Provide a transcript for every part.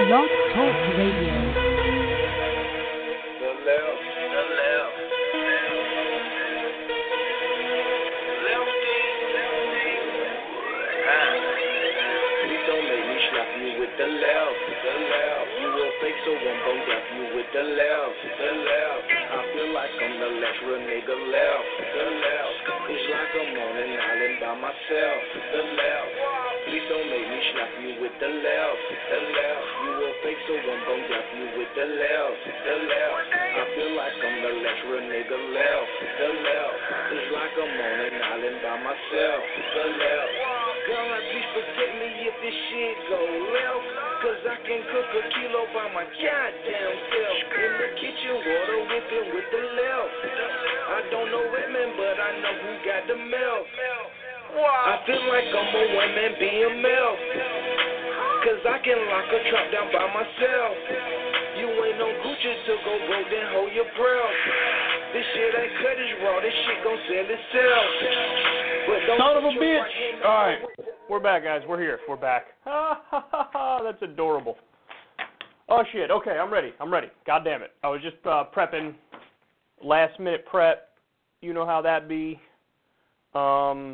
Blog Talk Radio. The left, you will fake so I'm gon' dap you with the left. I feel like I'm the last real nigga left. It's like I'm on an island by myself. The left, please don't make me slap you with the left. You will fake so I'm gon' dap you with the left. I feel like I'm the last real nigga left. It's like I'm on an island by myself. The left. God, please protect me if this shit go left. Cause I can cook a kilo by my goddamn self. In the kitchen, water whipping with the left. I don't know Redman, but I know who got the milk. I feel like I'm a one-man BML. Cause I can lock a trap down by myself. You ain't no Gucci to go broke, then hold your breath. This shit ain't cut, it's raw, this shit gon' sell itself. Son of a bitch! Alright, we're back, guys. We're here. We're back. That's adorable. Oh, shit. Okay, I'm ready. God damn it. I was just prepping. Last minute prep. You know how that be. I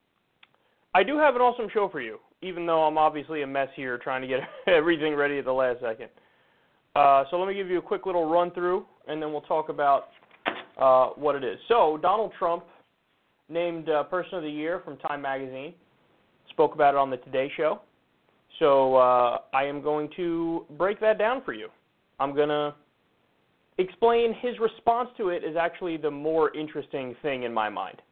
do have an awesome show for you, even though I'm obviously a mess here trying to get everything ready at the last second. So let me give you a quick little run through, and then we'll talk about what it is. So, Donald Trump, named Person of the Year from Time Magazine. Spoke about it on the Today Show. So I am going to break that down for you. I'm going to explain his response to it is actually the more interesting thing in my mind.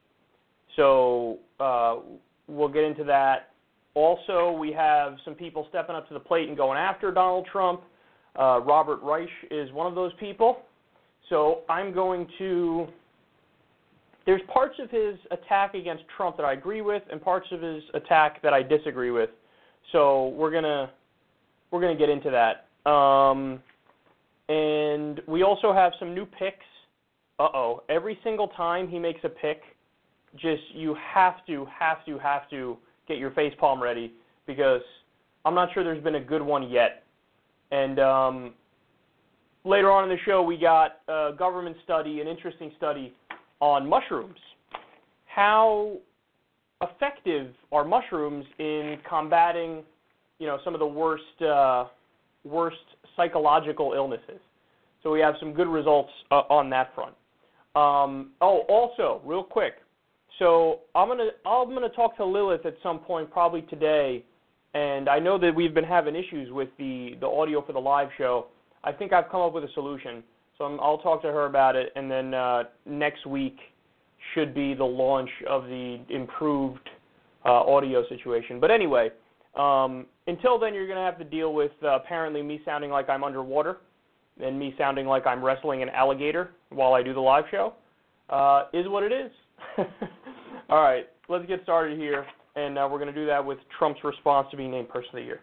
So we'll get into that. Also, we have some people stepping up to the plate and going after Donald Trump. Robert Reich is one of those people. So I'm going to... There's parts of his attack against Trump that I agree with, and parts of his attack that I disagree with. So we're gonna get into that. And we also have some new picks. Every single time he makes a pick, just you have to get your facepalm ready, because I'm not sure there's been a good one yet. And later on in the show, we got a government study, an interesting study on mushrooms. How effective are mushrooms in combating, some of the worst psychological illnesses? So we have some good results on that front. Also, real quick, so I'm gonna talk to Lilith at some point, probably today, and I know that we've been having issues with the audio for the live show. I think I've come up with a solution. So I'll talk to her about it, and then next week should be the launch of the improved audio situation. But anyway, until then, you're going to have to deal with apparently me sounding like I'm underwater and me sounding like I'm wrestling an alligator while I do the live show. Is what it is. All right, let's get started here, and we're going to do that with Trump's response to being named Person of the Year.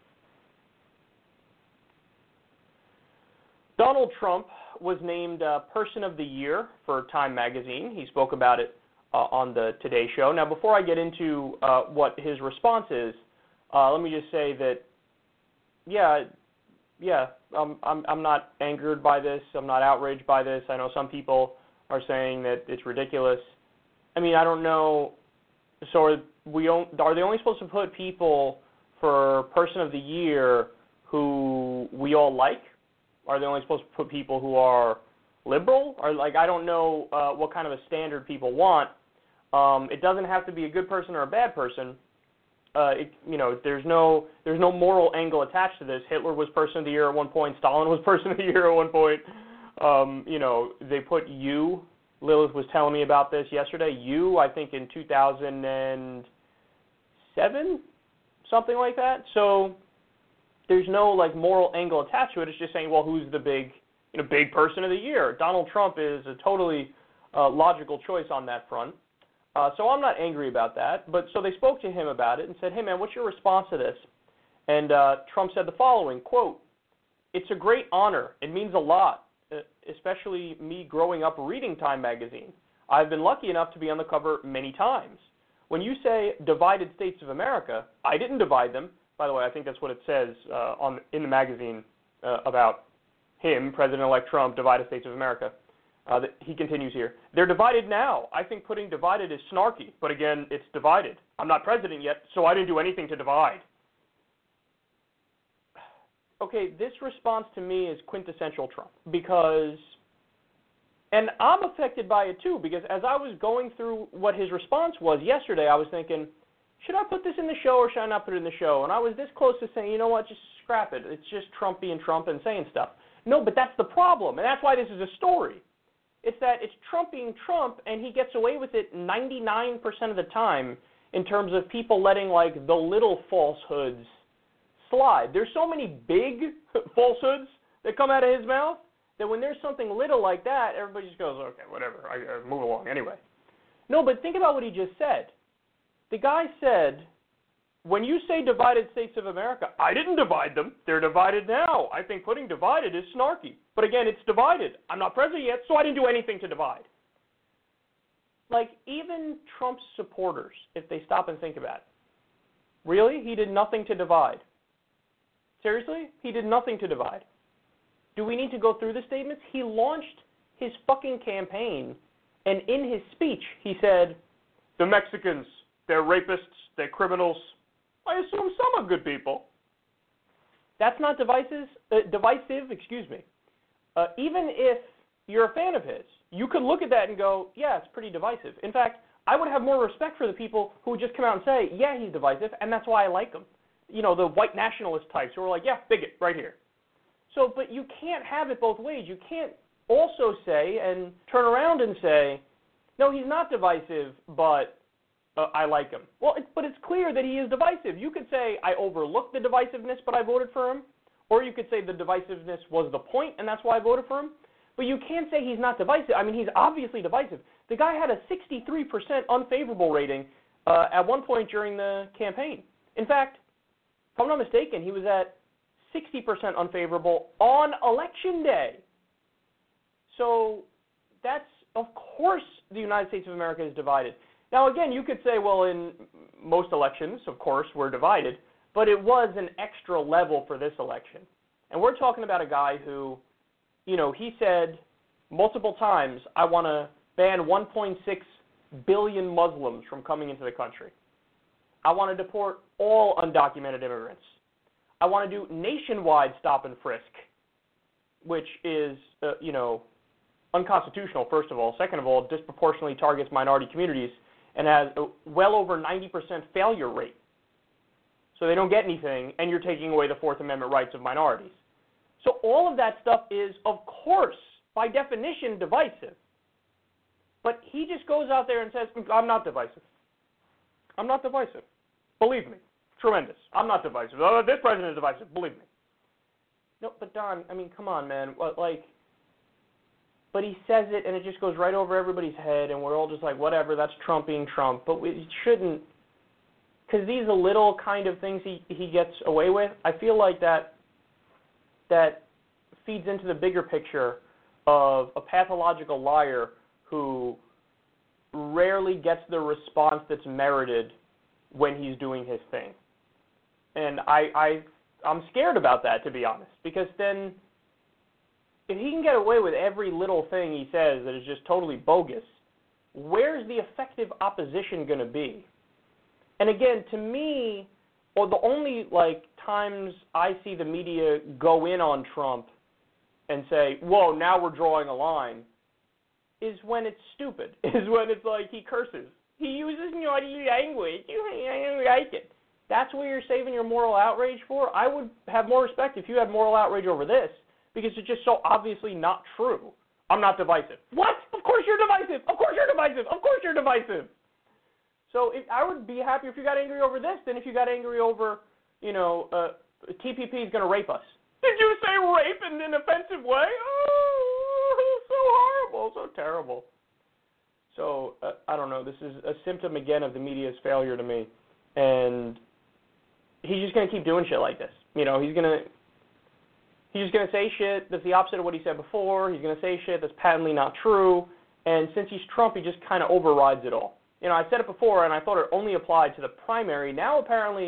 Donald Trump was named Person of the Year for Time Magazine. He spoke about it on the Today Show. Now, before I get into what his response is, let me just say that, I'm not angered by this. I'm not outraged by this. I know some people are saying that it's ridiculous. I mean, I don't know. So are they only supposed to put people for Person of the Year who we all like? Are they only supposed to put people who are liberal? Or I don't know what kind of a standard people want. It doesn't have to be a good person or a bad person. There's no moral angle attached to this. Hitler was Person of the Year at one point. Stalin was Person of the Year at one point. They put you. Lilith was telling me about this yesterday. You, I think, in 2007, something like that. So there's no moral angle attached to it. It's just saying, well, who's the big Person of the Year? Donald Trump is a totally logical choice on that front. So I'm not angry about that. But so they spoke to him about it and said, hey, man, what's your response to this? And Trump said the following, quote, "It's a great honor. It means a lot, especially me growing up reading Time Magazine. I've been lucky enough to be on the cover many times. When you say divided states of America, I didn't divide them. By the way, I think that's what it says in the magazine about him, President-elect Trump, divided states of America. He continues here. They're divided now. I think putting divided is snarky, but again, it's divided. I'm not president yet, so I didn't do anything to divide. Okay, this response to me is quintessential Trump because, and I'm affected by it too, because as I was going through what his response was yesterday, I was thinking, should I put this in the show or should I not put it in the show? And I was this close to saying, you know what, just scrap it. It's just Trump being Trump and saying stuff. No, but that's the problem, and that's why this is a story. It's that it's Trump being Trump, and he gets away with it 99% of the time in terms of people letting, like, the little falsehoods slide. There's so many big falsehoods that come out of his mouth that when there's something little like that, everybody just goes, okay, whatever, I move along anyway. No, but think about what he just said. The guy said, when you say divided states of America, I didn't divide them. They're divided now. I think putting divided is snarky. But again, it's divided. I'm not president yet, so I didn't do anything to divide. Like, even Trump's supporters, if they stop and think about it, really? He did nothing to divide. Seriously? He did nothing to divide. Do we need to go through the statements? He launched his fucking campaign, and in his speech, he said, the Mexicans, they're rapists, they're criminals. I assume some are good people. That's not divisive. Even if you're a fan of his, you could look at that and go, yeah, it's pretty divisive. In fact, I would have more respect for the people who would just come out and say, yeah, he's divisive, and that's why I like him. You know, the white nationalist types who are like, yeah, bigot, right here. So, but you can't have it both ways. You can't also say and turn around and say, no, he's not divisive, but I like him. Well, but it's clear that he is divisive. You could say, I overlooked the divisiveness, but I voted for him. Or you could say the divisiveness was the point, and that's why I voted for him. But you can't say he's not divisive. I mean, he's obviously divisive. The guy had a 63% unfavorable rating at one point during the campaign. In fact, if I'm not mistaken, he was at 60% unfavorable on Election Day. So that's, of course, the United States of America is divided. Now, again, you could say, well, in most elections, of course, we're divided, but it was an extra level for this election. And we're talking about a guy who, you know, he said multiple times, I want to ban 1.6 billion Muslims from coming into the country. I want to deport all undocumented immigrants. I want to do nationwide stop and frisk, which is, you know, unconstitutional, first of all. Second of all, disproportionately targets minority communities and has a well over 90% failure rate. So they don't get anything, and you're taking away the Fourth Amendment rights of minorities. So all of that stuff is, of course, by definition, divisive. But he just goes out there and says, I'm not divisive. I'm not divisive. Believe me. Tremendous. I'm not divisive. This president is divisive. Believe me. No, but Don, I mean, come on, man. But he says it, and it just goes right over everybody's head, and we're all just like, whatever, that's Trump being Trump. But it shouldn't, because these are little kind of things he gets away with. I feel like that feeds into the bigger picture of a pathological liar who rarely gets the response that's merited when he's doing his thing. And I'm scared about that, to be honest, because then if he can get away with every little thing he says that is just totally bogus, where's the effective opposition going to be? And again, to me, or the only times I see the media go in on Trump and say, whoa, now we're drawing a line, is when it's stupid, is when it's like he curses. He uses naughty language. I don't like it. That's what you're saving your moral outrage for? I would have more respect if you had moral outrage over this, because it's just so obviously not true. I'm not divisive. What? Of course you're divisive. Of course you're divisive. Of course you're divisive. So I would be happy if you got angry over this than if you got angry over, TPP is going to rape us. Did you say rape in an offensive way? Oh, so horrible, so terrible. So, I don't know. This is a symptom, again, of the media's failure to me. And he's just going to keep doing shit like this. He's just going to say shit that's the opposite of what he said before. He's going to say shit that's patently not true. And since he's Trump, he just kind of overrides it all. I said it before, and I thought it only applied to the primary. Now, apparently,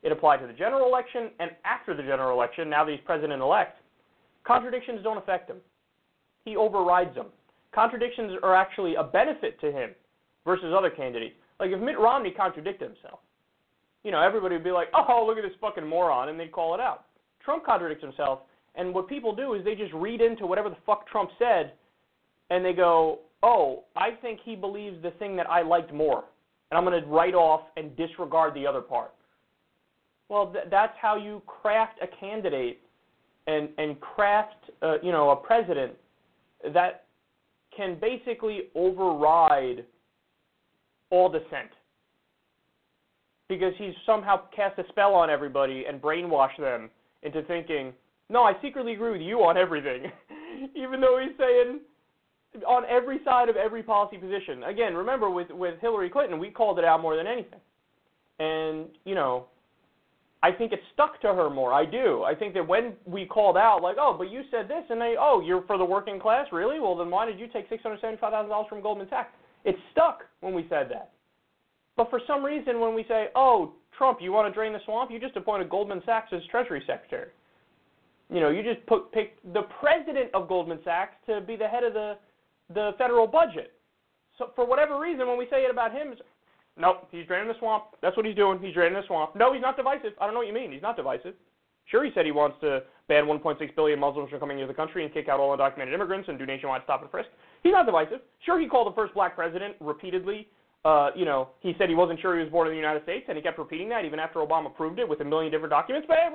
It applied to the general election, and after the general election, now that he's president-elect, contradictions don't affect him. He overrides them. Contradictions are actually a benefit to him versus other candidates. Like if Mitt Romney contradicted himself, everybody would be like, oh, look at this fucking moron, and they'd call it out. Trump contradicts himself, and what people do is they just read into whatever the fuck Trump said, and they go, oh, I think he believes the thing that I liked more, and I'm going to write off and disregard the other part. Well, that's how you craft a candidate and craft, a president that can basically override all dissent. Because he's somehow cast a spell on everybody and brainwashed them into thinking, no, I secretly agree with you on everything, even though he's saying on every side of every policy position. Again, remember with Hillary Clinton, we called it out more than anything. And, I think it stuck to her more. I do. I think that when we called out, like, oh, but you said this, and you're for the working class? Really? Well, then why did you take $675,000 from Goldman Sachs? It stuck when we said that. But for some reason, when we say, oh, Trump, you want to drain the swamp, you just appointed Goldman Sachs as Treasury Secretary. You just picked the president of Goldman Sachs to be the head of the federal budget. So for whatever reason, when we say it about him, it's, nope, he's draining the swamp. That's what he's doing. He's draining the swamp. No, he's not divisive. I don't know what you mean. He's not divisive. Sure, he said he wants to ban 1.6 billion Muslims from coming into the country and kick out all undocumented immigrants and do nationwide stop and frisk. He's not divisive. Sure, he called the first black president repeatedly. He said he wasn't sure he was born in the United States, and he kept repeating that even after Obama proved it with a million different documents. But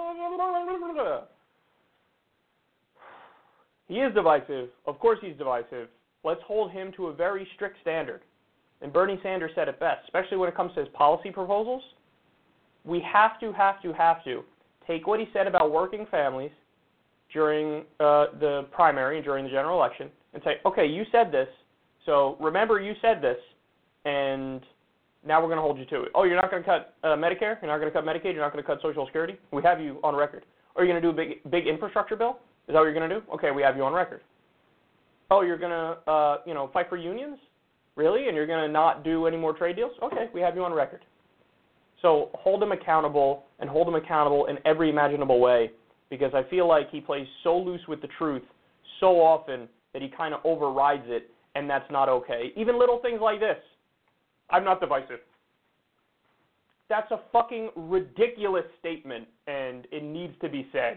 he is divisive. Of course he's divisive. Let's hold him to a very strict standard. And Bernie Sanders said it best, especially when it comes to his policy proposals. We have to take what he said about working families during the primary and during the general election and say, okay, you said this, so remember you said this, and now we're going to hold you to it. Oh, you're not going to cut Medicare? You're not going to cut Medicaid? You're not going to cut Social Security? We have you on record. Are you going to do a big infrastructure bill? Is that what you're going to do? Okay, we have you on record. Oh, you're going to, fight for unions? Really? And you're going to not do any more trade deals? Okay, we have you on record. So hold him accountable, and hold him accountable in every imaginable way, because I feel like he plays so loose with the truth so often that he kind of overrides it, and that's not okay. Even little things like this. I'm not divisive. That's a fucking ridiculous statement, and it needs to be said.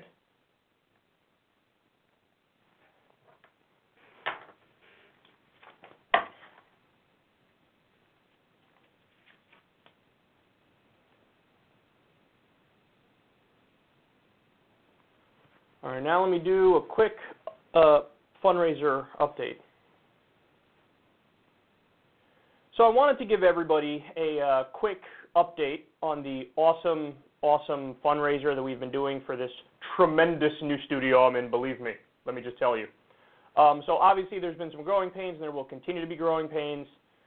All right, now let me do a quick fundraiser update. So I wanted to give everybody a quick update on the awesome fundraiser that we've been doing for this tremendous new studio I'm in, believe me. Let me just tell you. So obviously there's been some growing pains, and there will continue to be growing pains.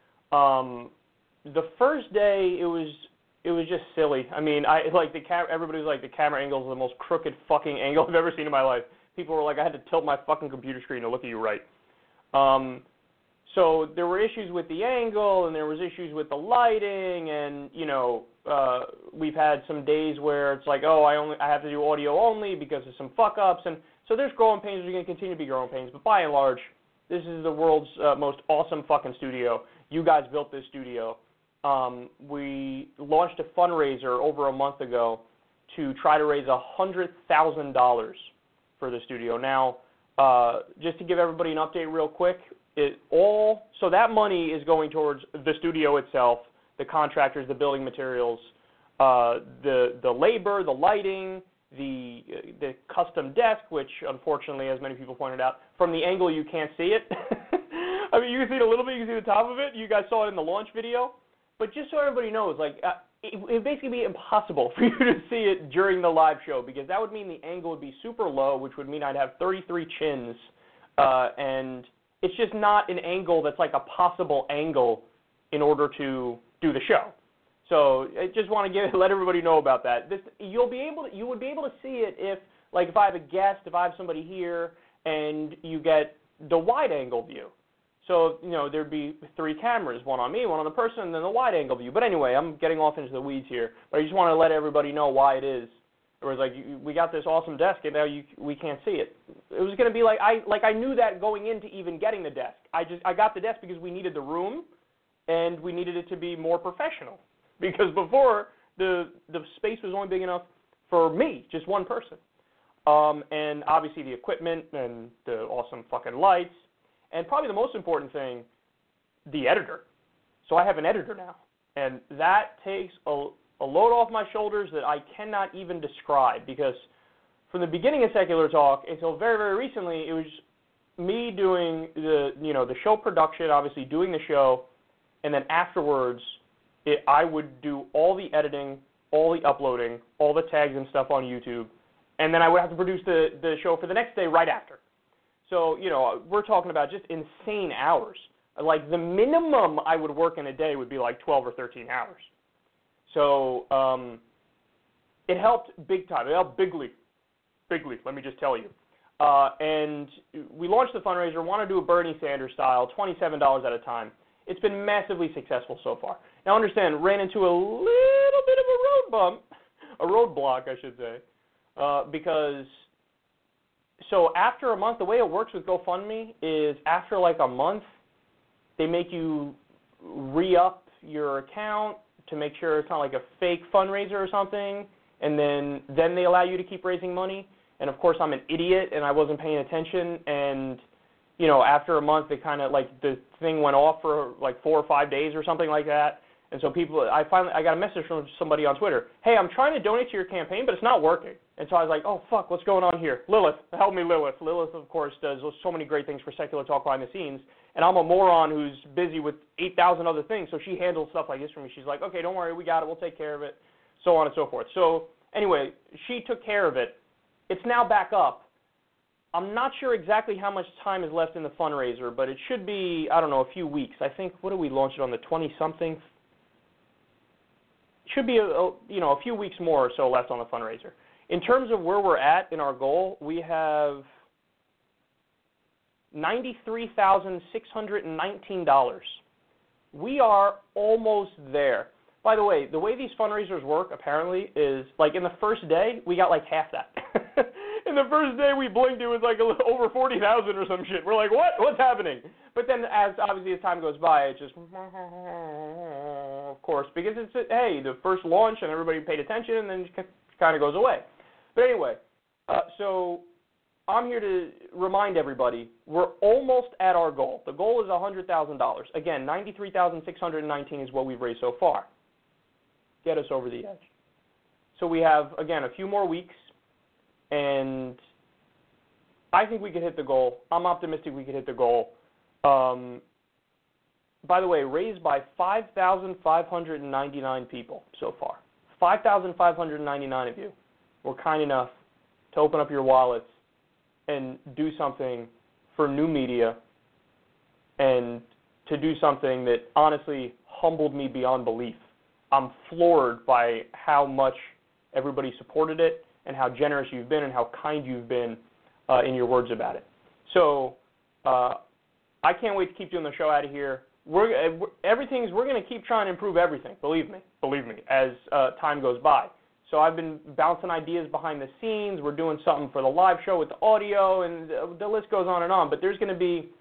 The first day, it was just silly. I mean, everybody was like, the camera angle is the most crooked fucking angle I've ever seen in my life. People were like, I had to tilt my fucking computer screen to look at you right. So there were issues with the angle, and there was issues with the lighting, and we've had some days where it's like, oh, I have to do audio only because of some fuck ups, and so there's growing pains. There's going to continue to be growing pains, but by and large, this is the world's most awesome fucking studio. You guys built this studio. We launched a fundraiser over a month ago to try to raise $100,000 for the studio. Now, just to give everybody an update real quick, so that money is going towards the studio itself, the contractors, the building materials, the labor, the lighting, the custom desk, which unfortunately, as many people pointed out, from the angle you can't see it. I mean, you can see it a little bit, you can see the top of it. You guys saw it in the launch video. But just so everybody knows, it would basically be impossible for you to see it during the live show, because that would mean the angle would be super low, which would mean I'd have 33 chins, and it's just not an angle that's like a possible angle in order to do the show. So I just want to let everybody know about that. You would be able to see it if I have a guest, if I have somebody here, and you get the wide angle view. So, there'd be 3 cameras, one on me, one on the person, and then the wide-angle view. But anyway, I'm getting off into the weeds here. But I just want to let everybody know why it is. It was like, we got this awesome desk, and now we can't see it. It was going to be like I knew that going into even getting the desk. I got the desk because we needed the room, and we needed it to be more professional. Because before, the space was only big enough for me, just one person. And obviously the equipment and the awesome fucking lights. And probably the most important thing, the editor. So I have an editor now. And that takes a load off my shoulders that I cannot even describe, because from the beginning of Secular Talk until very, very recently, it was me doing the show production, obviously doing the show, and then afterwards I would do all the editing, all the uploading, all the tags and stuff on YouTube, and then I would have to produce the show for the next day right after. So, we're talking about just insane hours. Like, the minimum I would work in a day would be like 12 or 13 hours. So, it helped big time. It helped bigly, let me just tell you. And we launched the fundraiser, want to do a Bernie Sanders style, $27 at a time. It's been massively successful so far. Now, understand, ran into a little bit of a roadblock, I should say, because... So after a month, the way it works with GoFundMe is after like a month, they make you re-up your account to make sure it's not like a fake fundraiser or something, and then they allow you to keep raising money. And, of course, I'm an idiot, and I wasn't paying attention, and, after a month, it kind of, like, the thing went off for, like, 4 or 5 days or something like that. And so I got a message from somebody on Twitter, hey, I'm trying to donate to your campaign, but it's not working. And so I was like, oh, fuck, what's going on here? Lilith, help me, Lilith. Lilith, of course, does so many great things for Secular Talk behind the scenes. And I'm a moron who's busy with 8,000 other things, so she handles stuff like this for me. She's like, okay, don't worry, we got it, we'll take care of it, so on and so forth. So anyway, she took care of it. It's now back up. I'm not sure exactly how much time is left in the fundraiser, but it should be, I don't know, a few weeks. I think, what did we launch it on, the 20-something? Should be a few weeks more or so left on the fundraiser. In terms of where we're at in our goal, we have $93,619. We are almost there. By the way these fundraisers work apparently is like in the first day we got like half that. In the first day we blinked, it was like over 40,000 or some shit. We're like, what's happening? But then as time goes by, it just, of course, because it's, hey, the first launch and everybody paid attention, and then it kind of goes away. But anyway, so I'm here to remind everybody we're almost at our goal. The goal is $100,000. Again, $93,619 is what we've raised so far. Get us over the edge. So we have, again, a few more weeks, and I think we could hit the goal. I'm optimistic we could hit the goal. By the way, raised by 5,599 people so far. 5,599 of you were kind enough to open up your wallets and do something for new media, and to do something that honestly humbled me beyond belief. I'm floored by how much everybody supported it and how generous you've been and how kind you've been in your words about it. So I can't wait to keep doing the show out of here. We're going to keep trying to improve everything, believe me, as time goes by. So I've been bouncing ideas behind the scenes. We're doing something for the live show with the audio, and the list goes on and on. But there's going to be,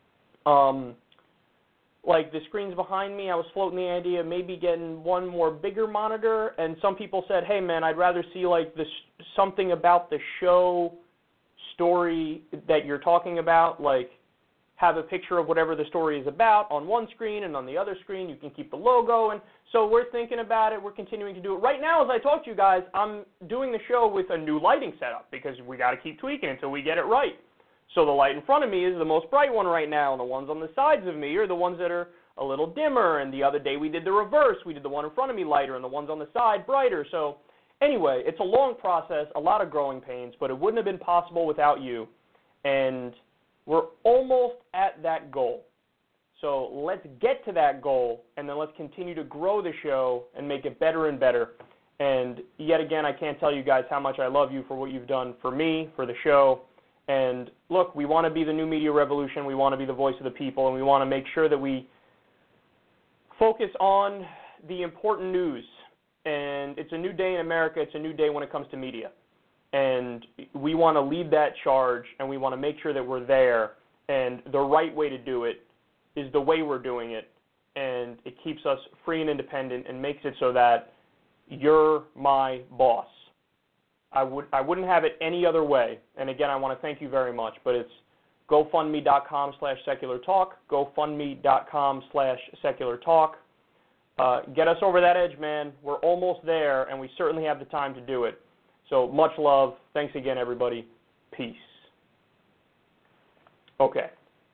like the screens behind me, I was floating the idea of maybe getting one more bigger monitor. And some people said, hey, man, I'd rather see like something about the show story that you're talking about, like have a picture of whatever the story is about on one screen, and on the other screen you can keep the logo. And so we're thinking about it. We're continuing to do it. Right now, as I talk to you guys, I'm doing the show with a new lighting setup because we got to keep tweaking until we get it right. So the light in front of me is the most bright one right now, and the ones on the sides of me are the ones that are a little dimmer. And the other day we did the reverse. We did the one in front of me lighter and the ones on the side brighter. So anyway, it's a long process, a lot of growing pains, but it wouldn't have been possible without you. And we're almost at that goal. So let's get to that goal, and then let's continue to grow the show and make it better and better. And yet again, I can't tell you guys how much I love you for what you've done for me, for the show, And look, we want to be the new media revolution. We want to be the voice of the people, and we want to make sure that we focus on the important news. And it's a new day in America. It's a new day when it comes to media. And we want to lead that charge, and we want to make sure that we're there. And the right way to do it is the way we're doing it. And it keeps us free and independent and makes it so that you're my boss. I wouldn't have it any other way. And again, I want to thank you very much. But it's GoFundMe.com/SecularTalk, GoFundMe.com/SecularTalk. Get us over that edge, man. We're almost there, and we certainly have the time to do it. So much love. Thanks again, everybody. Peace. Okay.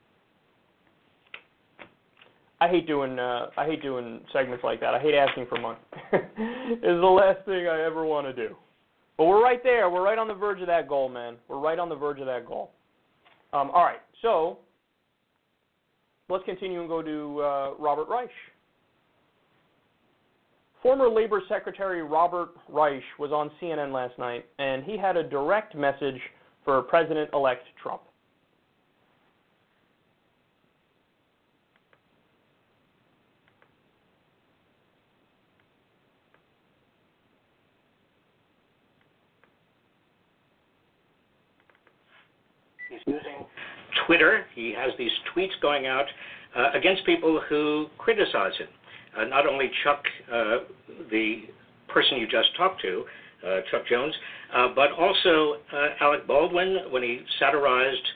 I hate doing segments like that. I hate asking for money. It's the last thing I ever want to do. But we're right there. We're right on the verge of that goal, man. We're right on the verge of that goal. All right. So let's continue and go to Robert Reich. Former Labor Secretary Robert Reich was on CNN last night, and he had a direct message for President-elect Trump. He's using Twitter. He has these tweets going out against people who criticize him. Not only Chuck, the person you just talked to, Chuck Jones, but also Alec Baldwin when he satirized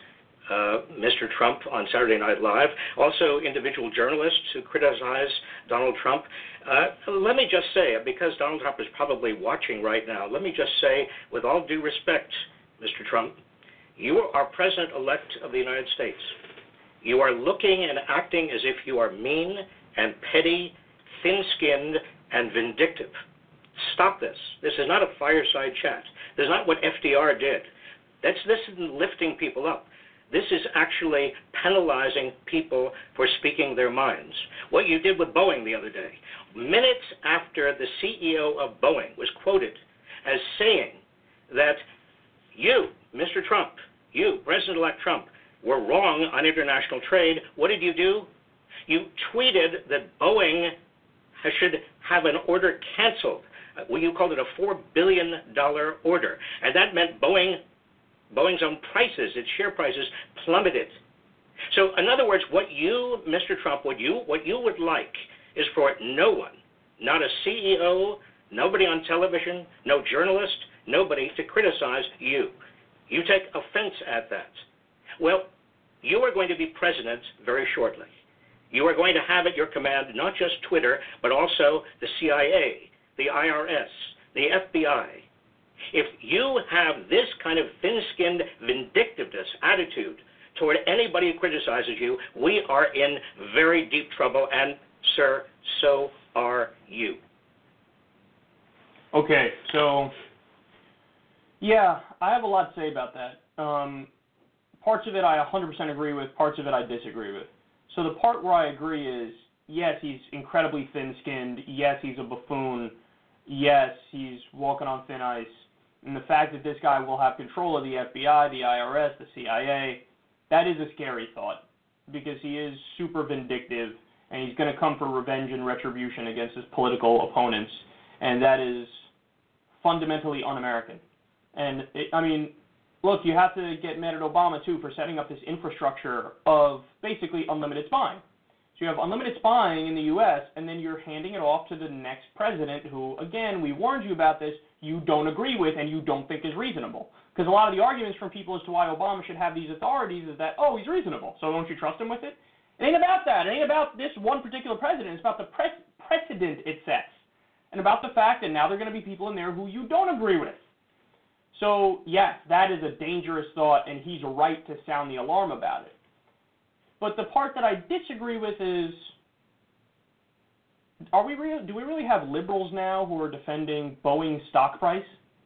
Mr. Trump on Saturday Night Live, also individual journalists who criticize Donald Trump. Let me just say, because Donald Trump is probably watching right now, let me just say, with all due respect, Mr. Trump, you are President-elect of the United States. You are looking and acting as if you are mean and petty, thin-skinned, and vindictive. Stop this. This is not a fireside chat. This is not what FDR did. This isn't lifting people up. This is actually penalizing people for speaking their minds. What you did with Boeing the other day, minutes after the CEO of Boeing was quoted as saying that you, Mr. Trump, you, President-elect Trump, were wrong on international trade, what did you do? You tweeted that Boeing should have an order canceled. Well, you called it a $4 billion order. And that meant Boeing's own prices, its share prices, plummeted. So in other words, what you, Mr. Trump, what you would like is for no one, not a CEO, nobody on television, no journalist, nobody to criticize you. You take offense at that. Well, you are going to be president very shortly. You are going to have at your command not just Twitter, but also the CIA, the IRS, the FBI. If you have this kind of thin-skinned vindictiveness attitude toward anybody who criticizes you, we are in very deep trouble, and, sir, so are you. Okay, so, yeah, I have a lot to say about that. Parts of it I 100% agree with, parts of it I disagree with. So the part where I agree is, yes, he's incredibly thin-skinned, yes, he's a buffoon, yes, he's walking on thin ice, and the fact that this guy will have control of the FBI, the IRS, the CIA, that is a scary thought, because he is super vindictive, and he's going to come for revenge and retribution against his political opponents, and that is fundamentally un-American. And, look, you have to get mad at Obama, too, for setting up this infrastructure of basically unlimited spying. So you have unlimited spying in the U.S., and then you're handing it off to the next president who, again, we warned you about this, you don't agree with and you don't think is reasonable. Because a lot of the arguments from people as to why Obama should have these authorities is that, oh, he's reasonable, so don't you trust him with it? It ain't about that. It ain't about this one particular president. It's about the precedent it sets, and about the fact that now there are going to be people in there who you don't agree with. So, yes, that is a dangerous thought, and he's right to sound the alarm about it. But the part that I disagree with is, do we really have liberals now who are defending Boeing's stock price?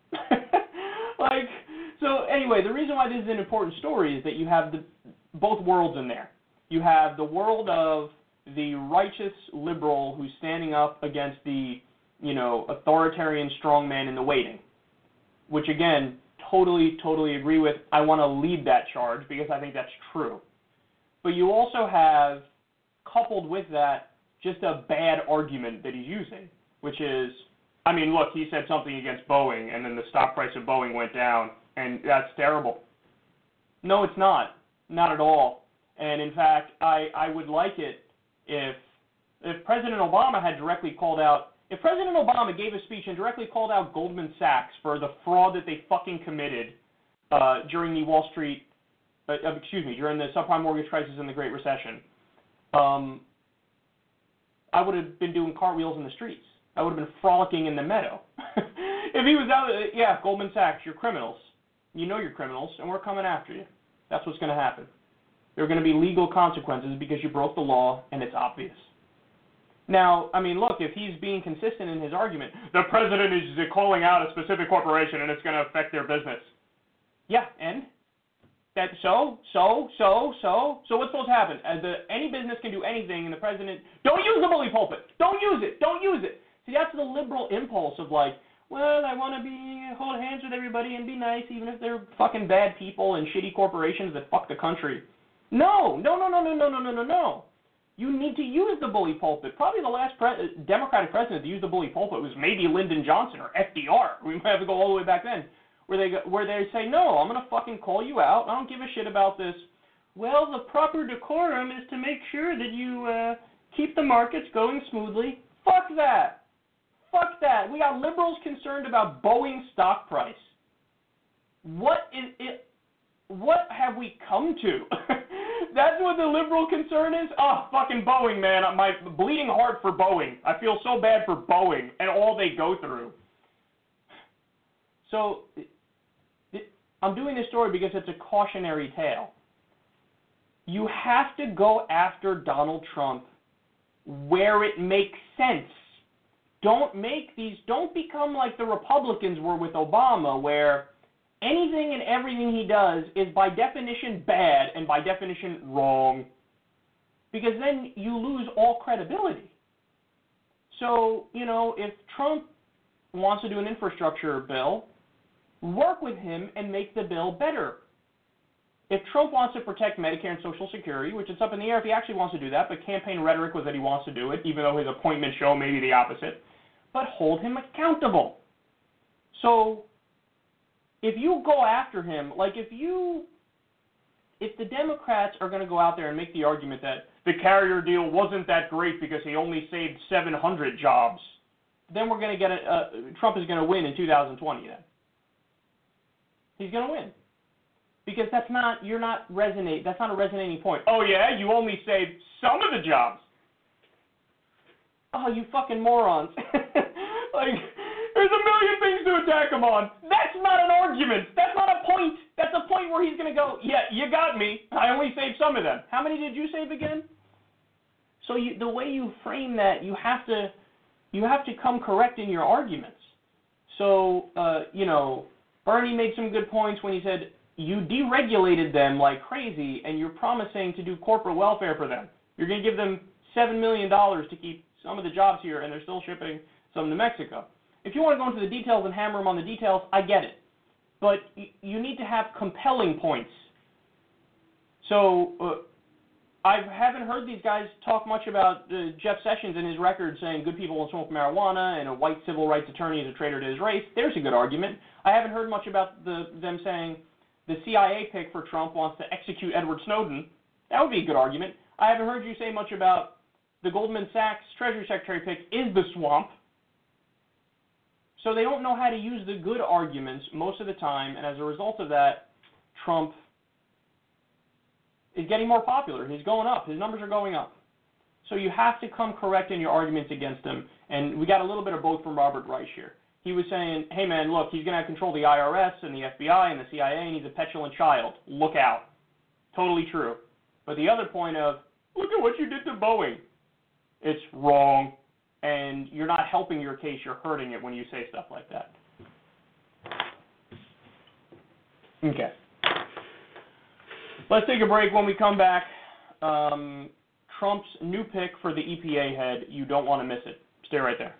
So anyway, the reason why this is an important story is that you have both worlds in there. You have the world of the righteous liberal who's standing up against the, authoritarian strongman in the waiting, which, again, totally, totally agree with. I want to lead that charge because I think that's true. But you also have, coupled with that, just a bad argument that he's using, which is, I mean, look, he said something against Boeing, and then the stock price of Boeing went down, and that's terrible. No, it's not. Not at all. And in fact, I would like it if President Obama had directly called out, if President Obama gave a speech and directly called out Goldman Sachs for the fraud that they fucking committed during the Wall Street, during the subprime mortgage crisis and the Great Recession, I would have been doing cartwheels in the streets. I would have been frolicking in the meadow. If he was out, yeah, Goldman Sachs, you're criminals. You know you're criminals, and we're coming after you. That's what's going to happen. There are going to be legal consequences because you broke the law, and it's obvious. Now, I mean, look, if he's being consistent in his argument, the president is calling out a specific corporation, and it's going to affect their business. Yeah, and? That so what's supposed to happen? Any business can do anything, and the president, don't use the bully pulpit. Don't use it. See, that's the liberal impulse of like, well, I want to hold hands with everybody and be nice, even if they're fucking bad people and shitty corporations that fuck the country. No. You need to use the bully pulpit. Probably the last Democratic president to use the bully pulpit was maybe Lyndon Johnson or FDR. We might have to go all the way back then. Where they say, no, I'm going to fucking call you out. I don't give a shit about this. Well, the proper decorum is to make sure that you keep the markets going smoothly. Fuck that. We got liberals concerned about Boeing stock price. What have we come to? That's what the liberal concern is? Oh, fucking Boeing, man. My bleeding heart for Boeing. I feel so bad for Boeing and all they go through. So I'm doing this story because it's a cautionary tale. You have to go after Donald Trump where it makes sense. Don't become like the Republicans were with Obama, where anything and everything he does is by definition bad and by definition wrong, because then you lose all credibility. So, if Trump wants to do an infrastructure bill, work with him and make the bill better. If Trump wants to protect Medicare and Social Security, which is up in the air if he actually wants to do that, but campaign rhetoric was that he wants to do it, even though his appointments show maybe the opposite, but hold him accountable. So if you go after him, like if the Democrats are going to go out there and make the argument that the carrier deal wasn't that great because he only saved 700 jobs, then we're going to get Trump is going to win in 2020 then. He's going to win. Because that's not a resonating point. Oh yeah, you only saved some of the jobs. Oh, you fucking morons. Like, there's a million things to attack him on. That's not an argument. That's not a point. That's a point where he's going to go, yeah, you got me. I only saved some of them. How many did you save again? So the way you frame that, you have to come correct in your arguments. So, Bernie made some good points when he said, you deregulated them like crazy, and you're promising to do corporate welfare for them. You're going to give them $7 million to keep some of the jobs here, and they're still shipping some to Mexico. If you want to go into the details and hammer them on the details, I get it. But you need to have compelling points. So I haven't heard these guys talk much about Jeff Sessions and his record saying good people will smoke marijuana and a white civil rights attorney is a traitor to his race. There's a good argument. I haven't heard much about them saying the CIA pick for Trump wants to execute Edward Snowden. That would be a good argument. I haven't heard you say much about the Goldman Sachs Treasury Secretary pick is the swamp. So they don't know how to use the good arguments most of the time, and as a result of that, Trump is getting more popular. He's going up. His numbers are going up. So you have to come correct in your arguments against him, and we got a little bit of both from Robert Reich here. He was saying, hey man, look, he's going to control the IRS and the FBI and the CIA, and he's a petulant child. Look out. Totally true. But the other point of, look at what you did to Boeing. It's wrong, and you're not helping your case, you're hurting it when you say stuff like that. Okay. Let's take a break. When we come back, Trump's new pick for the EPA head, you don't want to miss it. Stay right there.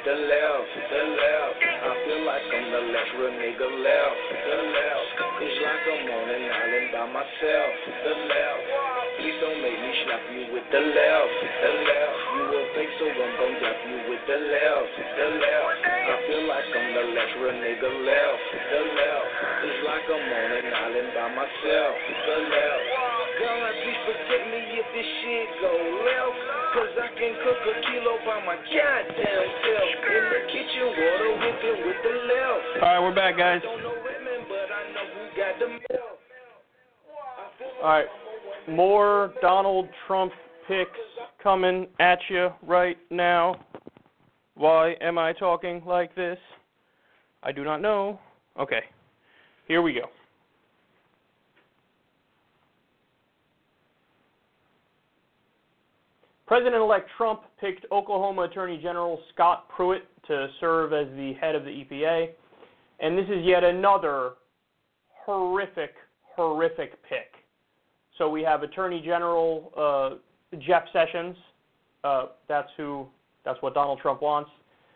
the left, the left. I feel like I'm the last real nigga left, the left. It's like I'm on an island by myself, the left. Please don't make me slap you with the left, the left. You will think so, I'm gon' drop you with the left, the left. I feel like I'm the last real nigga left, the left. It's like I'm on an island by myself, the left. God, please protect me if this shit go left, cause I can cook a kilo by my goddamn self. In the kitchen, water whipping with the left. Alright, we're back, guys. Don't know women, but I know who got the milk. Alright, more Donald Trump picks coming at you right now. Why am I talking like this? I do not know. Okay, here we go. President-elect Trump picked Oklahoma Attorney General Scott Pruitt to serve as the head of the EPA, and this is yet another horrific pick. So we have Attorney General Jeff Sessions. That's what Donald Trump wants.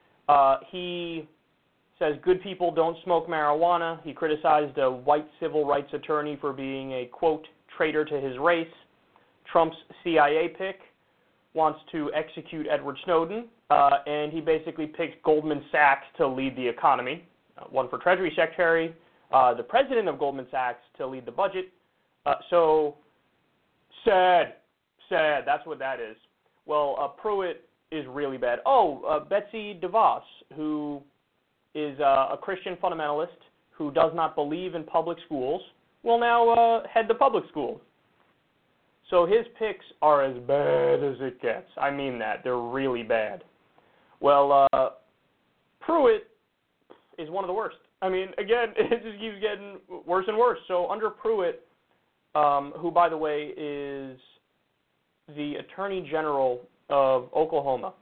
He says good people don't smoke marijuana. He criticized a white civil rights attorney for being a, quote, traitor to his race. Trump's CIA pick wants to execute Edward Snowden, and he basically picked Goldman Sachs to lead the economy. One for Treasury Secretary, the president of Goldman Sachs to lead the budget. So sad. That's what that is. Well, Pruitt is really bad. Betsy DeVos, who is a Christian fundamentalist who does not believe in public schools, will now head the public schools. So his picks are as bad as it gets. I mean that. They're really bad. Well, Pruitt is one of the worst. I mean, again, it just keeps getting worse and worse. So under Pruitt, who, by the way, is the Attorney General of Oklahoma,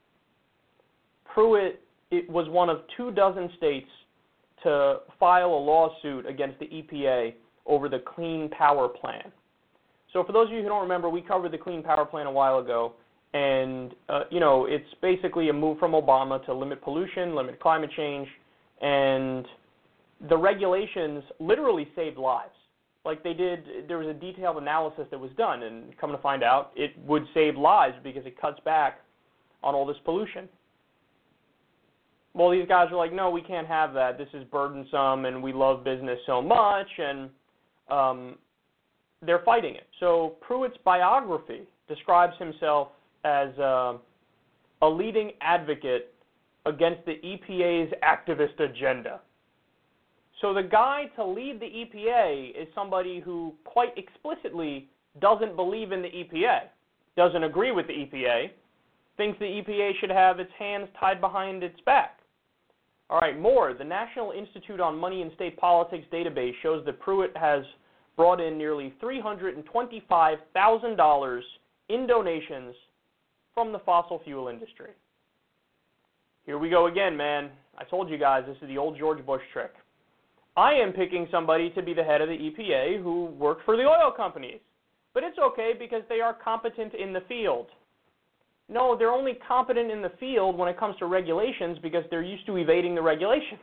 Pruitt was one of 24 states to file a lawsuit against the EPA over the Clean Power Plan. So for those of you who don't remember, we covered the Clean Power Plan a while ago, and, it's basically a move from Obama to limit pollution, limit climate change, and the regulations literally saved lives. Like there was a detailed analysis that was done, and come to find out, it would save lives because it cuts back on all this pollution. Well, these guys are like, no, we can't have that. This is burdensome, and we love business so much, and they're fighting it. So Pruitt's biography describes himself as a leading advocate against the EPA's activist agenda. So the guy to lead the EPA is somebody who quite explicitly doesn't believe in the EPA, doesn't agree with the EPA, thinks the EPA should have its hands tied behind its back. All right, more. The National Institute on Money and State Politics database shows that Pruitt has brought in nearly $325,000 in donations from the fossil fuel industry. Here we go again, man. I told you guys this is the old George Bush trick. I am picking somebody to be the head of the EPA who worked for the oil companies. But it's okay because they are competent in the field. No, they're only competent in the field when it comes to regulations because they're used to evading the regulations.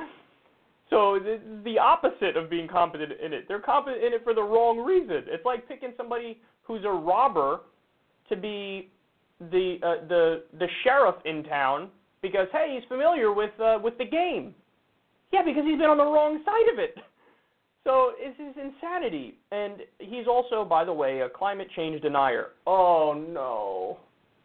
So the opposite of being competent in it. They're competent in it for the wrong reason. It's like picking somebody who's a robber to be the sheriff in town because, hey, he's familiar with the game. Yeah, because he's been on the wrong side of it. So this is insanity. And he's also, by the way, a climate change denier. Oh, no.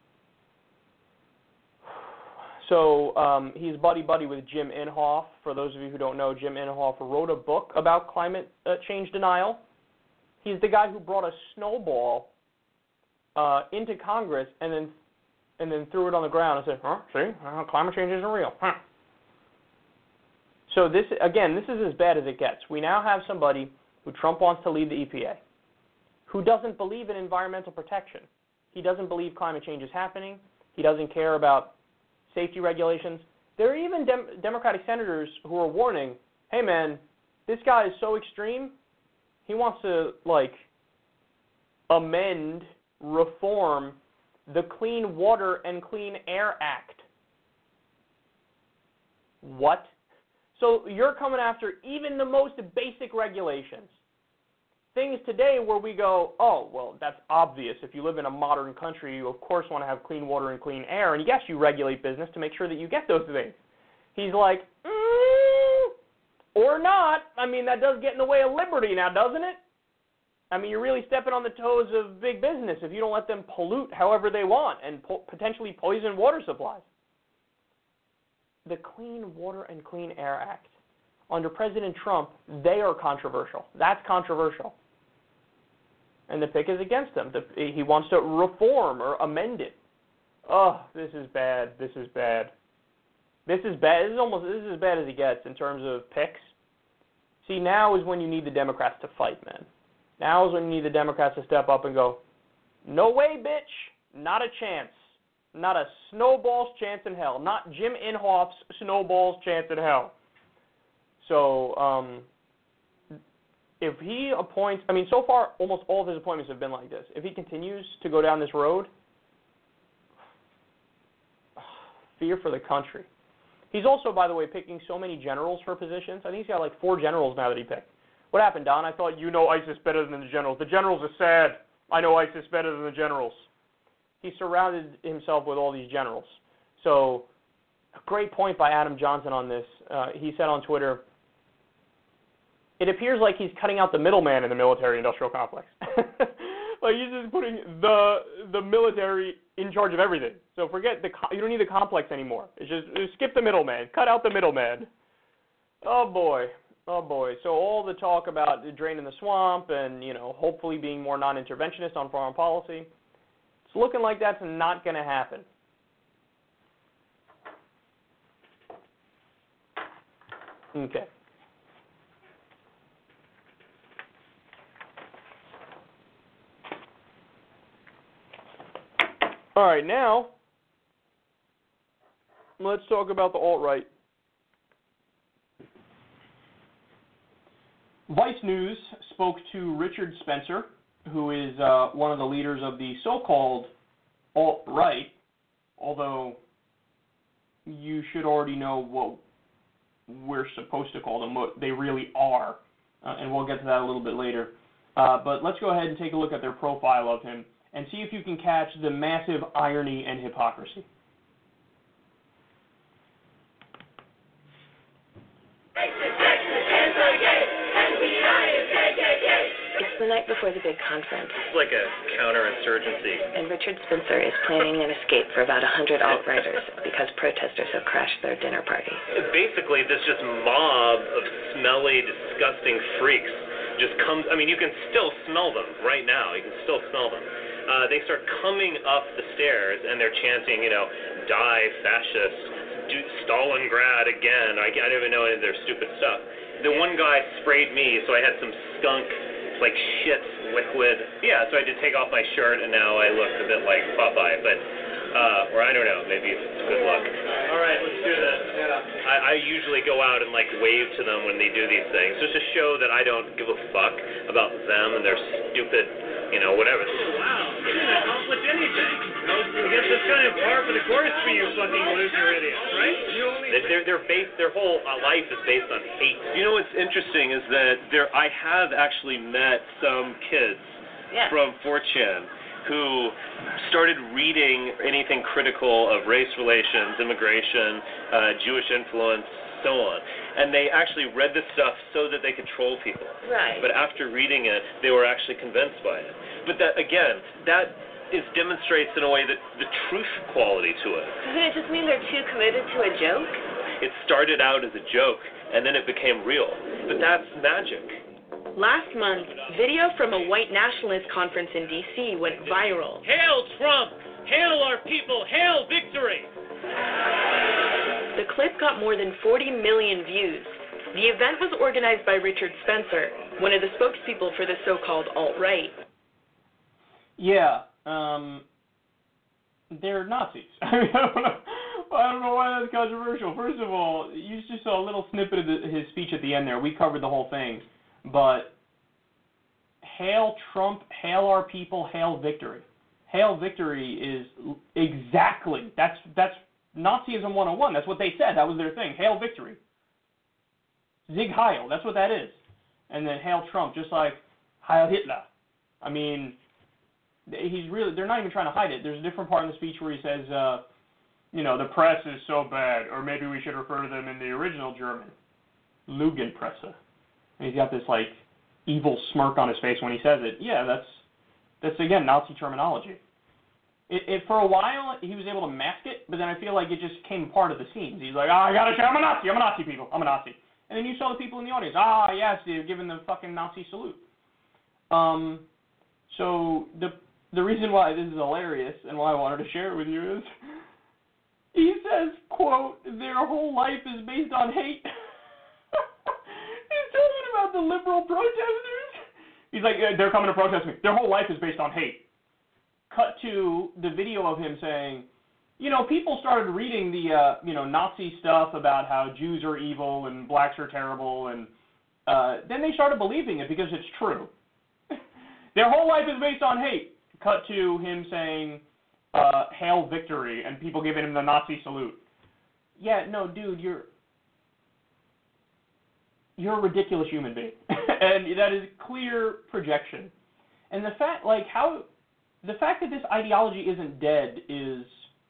So he's buddy-buddy with Jim Inhofe. For those of you who don't know, Jim Inhofe wrote a book about climate change denial. He's the guy who brought a snowball into Congress and then threw it on the ground and said, see, climate change isn't real. So this is as bad as it gets. We now have somebody who Trump wants to lead the EPA, who doesn't believe in environmental protection. He doesn't believe climate change is happening. He doesn't care about safety regulations. There are even Democratic senators who are warning, hey man, this guy is so extreme, he wants to reform the Clean Water and Clean Air Act. What? So you're coming after even the most basic regulations. Things today where we go, oh, well, that's obvious. If you live in a modern country, you of course want to have clean water and clean air, and yes, you regulate business to make sure that you get those things. He's like, or not. I mean, that does get in the way of liberty now, doesn't it? I mean, you're really stepping on the toes of big business if you don't let them pollute however they want and potentially poison water supplies. The Clean Water and Clean Air Act, under President Trump, they are controversial. That's controversial. And the pick is against him. He wants to reform or amend it. Oh, this is bad. This is bad. This is bad. This is as bad as he gets in terms of picks. See, now is when you need the Democrats to fight, man. Now is when you need the Democrats to step up and go, no way, bitch. Not a chance. Not a snowball's chance in hell. Not Jim Inhofe's snowball's chance in hell. So, if he appoints, I mean, so far, almost all of his appointments have been like this. If he continues to go down this road, fear for the country. He's also, by the way, picking so many generals for positions. I think he's got like 4 generals now that he picked. What happened, Don? I thought you know ISIS better than the generals. The generals are sad. I know ISIS better than the generals. He surrounded himself with all these generals. So, a great point by Adam Johnson on this. He said on Twitter, it appears like he's cutting out the middleman in the military-industrial complex. Like he's just putting the military in charge of everything. So forget you don't need the complex anymore. It's just skip the middleman. Cut out the middleman. Oh boy. Oh boy. So all the talk about draining the swamp and, hopefully being more non-interventionist on foreign policy, it's looking like that's not going to happen. Okay. All right, now let's talk about the alt-right. Vice News spoke to Richard Spencer, who is one of the leaders of the so-called alt-right, although you should already know what we're supposed to call them, what they really are, and we'll get to that a little bit later. But let's go ahead and take a look at their profile of him and see if you can catch the massive irony and hypocrisy. It's the night before the big conference. It's like a counterinsurgency. And Richard Spencer is planning an escape for about 100 alt-righters because protesters have crashed their dinner party. Basically, this just mob of smelly, disgusting freaks just comes. I mean, you can still smell them right now. You can still smell them. They start coming up the stairs, and they're chanting, die fascist, Stalingrad again. I don't even know any of their stupid stuff. The one guy sprayed me, so I had some skunk, like shit liquid. Yeah, so I had to take off my shirt, and now I look a bit like Popeye, but, or I don't know, maybe it's good luck. All right, let's do this. I usually go out and, wave to them when they do these things, just to show that I don't give a fuck about them and their stupid, whatever. Wow, you didn't accomplish anything. I guess it's kind of par for the course for you fucking loser idiots, right? Their whole life is based on hate. What's interesting is that I have actually met some kids from 4chan who started reading anything critical of race relations, immigration, Jewish influence, so on. And they actually read this stuff so that they could troll people. Right. But after reading it, they were actually convinced by it. But that demonstrates in a way that the truth quality to it. Doesn't it just mean they're too committed to a joke? It started out as a joke, and then it became real. But that's magic. Last month, video from a white nationalist conference in D.C. went viral. Hail Trump! Hail our people! Hail victory! The clip got more than 40 million views. The event was organized by Richard Spencer, one of the spokespeople for the so-called alt-right. Yeah, they're Nazis. I don't know why that's controversial. First of all, you just saw a little snippet of his speech at the end there. We covered the whole thing. But hail Trump, hail our people, hail victory. Hail victory is exactly, that's Nazism 101. That's what they said. That was their thing. Hail victory. Sieg Heil. That's what that is. And then Hail Trump, just like Heil Hitler. I mean, they're not even trying to hide it. There's a different part in the speech where he says, the press is so bad, or maybe we should refer to them in the original German, Lügenpresse. And he's got this, evil smirk on his face when he says it. Yeah, that's again, Nazi terminology. For a while, he was able to mask it, but then I feel like it just became part of the scenes. He's like, I gotta show, I'm a Nazi, people, I'm a Nazi. And then you saw the people in the audience, yes, they're giving the fucking Nazi salute. So the reason why this is hilarious and why I wanted to share it with you is, he says, quote, their whole life is based on hate. He's talking about the liberal protesters. He's like, they're coming to protest me. Their whole life is based on hate. Cut to the video of him saying, people started reading the, Nazi stuff about how Jews are evil and blacks are terrible, and then they started believing it because it's true. Their whole life is based on hate. Cut to him saying, hail victory, and people giving him the Nazi salute. Yeah, no, dude, you're a ridiculous human being. And that is clear projection. And the fact that this ideology isn't dead is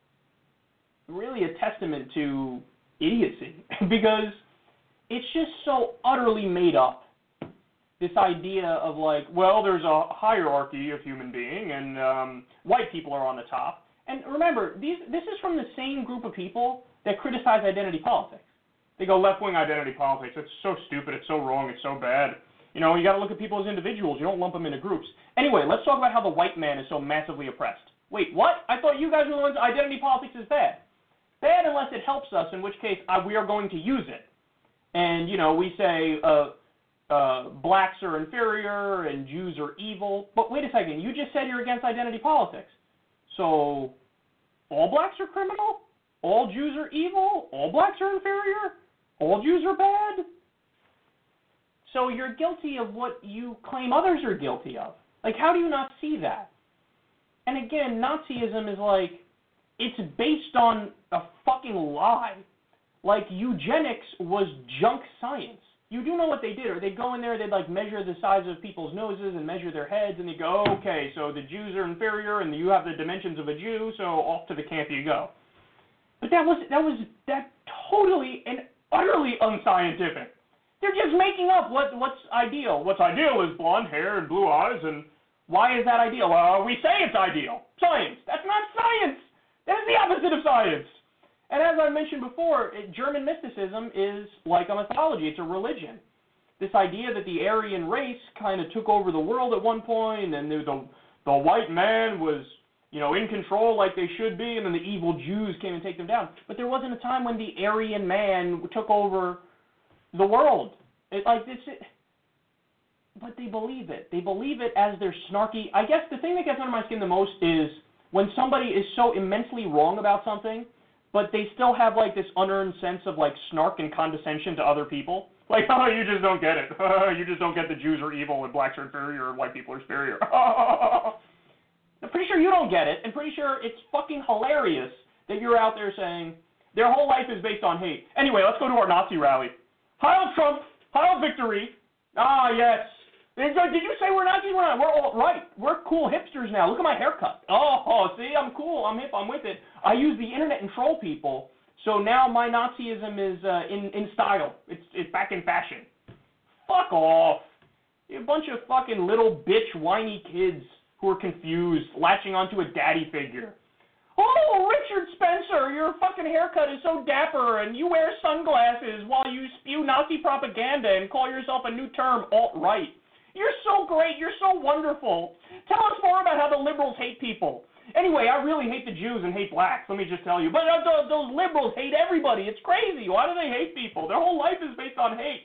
really a testament to idiocy, because it's just so utterly made up. This idea of there's a hierarchy of human being, and white people are on the top. And remember, this is from the same group of people that criticize identity politics. They go, left-wing identity politics, it's so stupid, it's so wrong, it's so bad. You got to look at people as individuals. You don't lump them into groups. Anyway, let's talk about how the white man is so massively oppressed. Wait, what? I thought you guys were the ones identity politics is bad. Bad unless it helps us, in which case we are going to use it. And, we say blacks are inferior and Jews are evil. But wait a second, you just said you're against identity politics. So all blacks are criminal? All Jews are evil? All blacks are inferior? All Jews are bad? So you're guilty of what you claim others are guilty of. How do you not see that? And again, Nazism is it's based on a fucking lie. Eugenics was junk science. You do know what they did, or they'd go in there, they'd measure the size of people's noses and measure their heads, and they'd go, okay, so the Jews are inferior, and you have the dimensions of a Jew, so off to the camp you go. But that was totally and utterly unscientific. They're just making up what's ideal. What's ideal is blonde hair and blue eyes, and why is that ideal? Well, we say it's ideal. Science. That's not science. That is the opposite of science. And as I mentioned before, German mysticism is like a mythology. It's a religion. This idea that the Aryan race kind of took over the world at one point, and the white man was, in control like they should be, and then the evil Jews came and take them down. But there wasn't a time when the Aryan man took over the world. But they believe it. They believe it as their snarky. I guess the thing that gets under my skin the most is when somebody is so immensely wrong about something, but they still have this unearned sense of snark and condescension to other people. You just don't get it. You just don't get the Jews are evil and blacks are inferior and white people are superior. I'm pretty sure you don't get it, and pretty sure it's fucking hilarious that you're out there saying their whole life is based on hate. Anyway, let's go to our Nazi rally. Heil Trump! Heil victory! Yes. Did you say we're Nazis? We're not. We're all right. We're cool hipsters now. Look at my haircut. See, I'm cool. I'm hip. I'm with it. I use the internet and troll people, so now my Nazism is in style. It's back in fashion. Fuck off. You're a bunch of fucking little bitch whiny kids who are confused, latching onto a daddy figure. Oh, Richard Spencer, your fucking haircut is so dapper, and you wear sunglasses while you spew Nazi propaganda and call yourself a new term, alt-right. You're so great. You're so wonderful. Tell us more about how the liberals hate people. Anyway, I really hate the Jews and hate blacks, let me just tell you. But those liberals hate everybody. It's crazy. Why do they hate people? Their whole life is based on hate.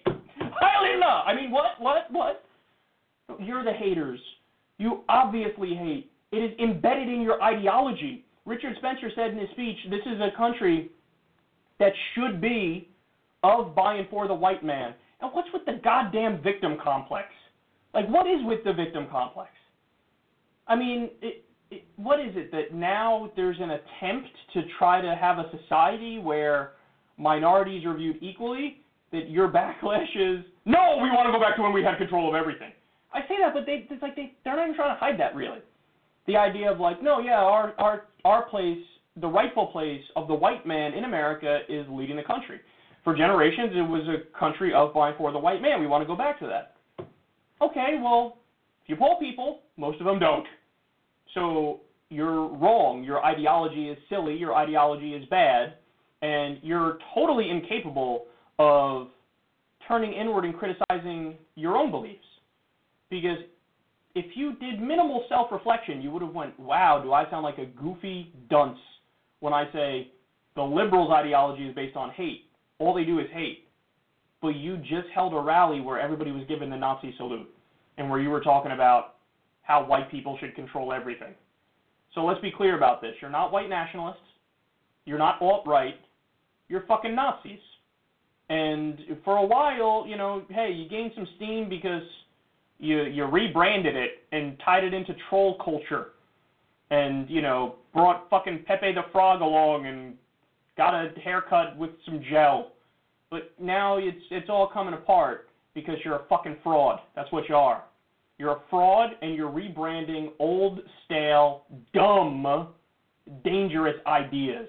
I mean, what? You're the haters. You obviously hate. It is embedded in your ideology. Richard Spencer said in his speech, this is a country that should be of, by, and for the white man. And what's with the goddamn victim complex? What is with the victim complex? I mean, what is it that now there's an attempt to try to have a society where minorities are viewed equally, that your backlash is, no, we want to go back to when we had control of everything. I say that, but they're not even trying to hide that, really. The idea of like, no, yeah, our place, the rightful place of the white man in America is leading the country. For generations, it was a country of by and for the white man. We want to go back to that. Okay, well, if you poll people, most of them don't. So you're wrong. Your ideology is silly. Your ideology is bad. And you're totally incapable of turning inward and criticizing your own beliefs. Because if you did minimal self-reflection, you would have went, wow, do I sound like a goofy dunce when I say the liberals' ideology is based on hate. All they do is hate. But you just held a rally where everybody was given the Nazi salute and where you were talking about how white people should control everything. So let's be clear about this. You're not white nationalists. You're not alt-right. You're fucking Nazis. And for a while, you know, hey, you gained some steam because you rebranded it and tied it into troll culture and, you know, brought fucking Pepe the Frog along and got a haircut with some gel. But now it's all coming apart because you're a fucking fraud. That's what you are. You're a fraud and you're rebranding old, stale, dumb, dangerous ideas.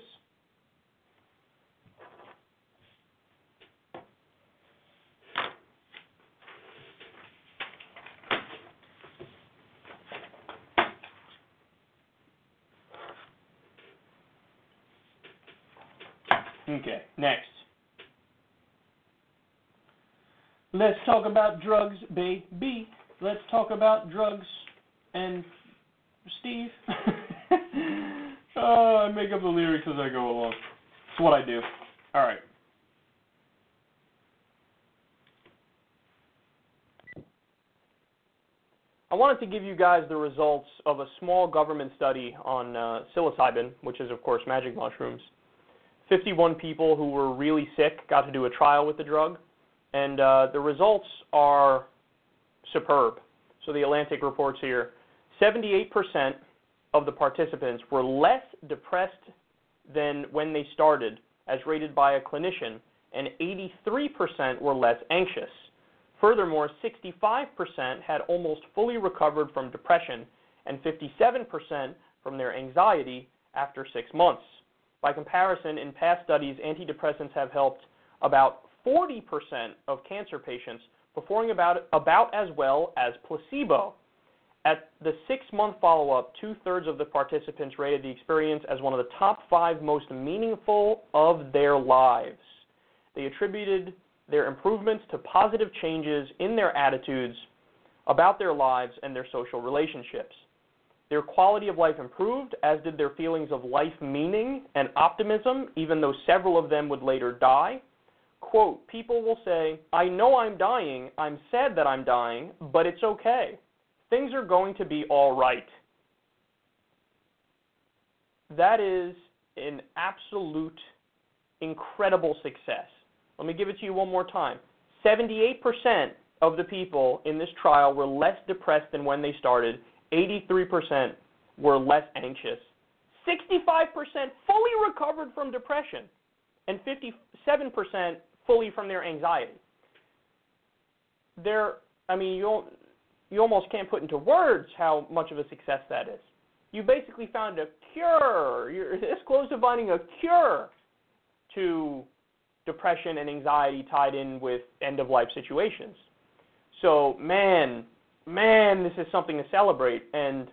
Okay, next. Let's talk about drugs, baby. Let's talk about drugs and Steve. I make up the lyrics as I go along. It's what I do. All right. I wanted to give you guys the results of a small government study on psilocybin, which is, of course, magic mushrooms. 51 people who were really sick got to do a trial with the drug, and the results are superb. So the Atlantic reports here, 78% of the participants were less depressed than when they started, as rated by a clinician, and 83% were less anxious. Furthermore, 65% had almost fully recovered from depression, and 57% from their anxiety after 6 months. By comparison, in past studies, antidepressants have helped about 40% of cancer patients, performing about as well as placebo. At the 6-month follow-up, 2/3 of the participants rated the experience as one of the top 5 most meaningful of their lives. They attributed their improvements to positive changes in their attitudes about their lives and their social relationships. Their quality of life improved, as did their feelings of life meaning and optimism, even though several of them would later die. Quote, people will say, I know I'm dying, I'm sad that I'm dying, but it's okay. Things are going to be all right. That is an absolute incredible success. Let me give it to you one more time. 78% of the people in this trial were less depressed than when they started. 83% were less anxious. 65% fully recovered from depression, and 57% fully from their anxiety. You almost can't put into words how much of a success that is. You basically found a cure. You're this close to finding a cure to depression and anxiety tied in with end-of-life situations. So, man, this is something to celebrate, and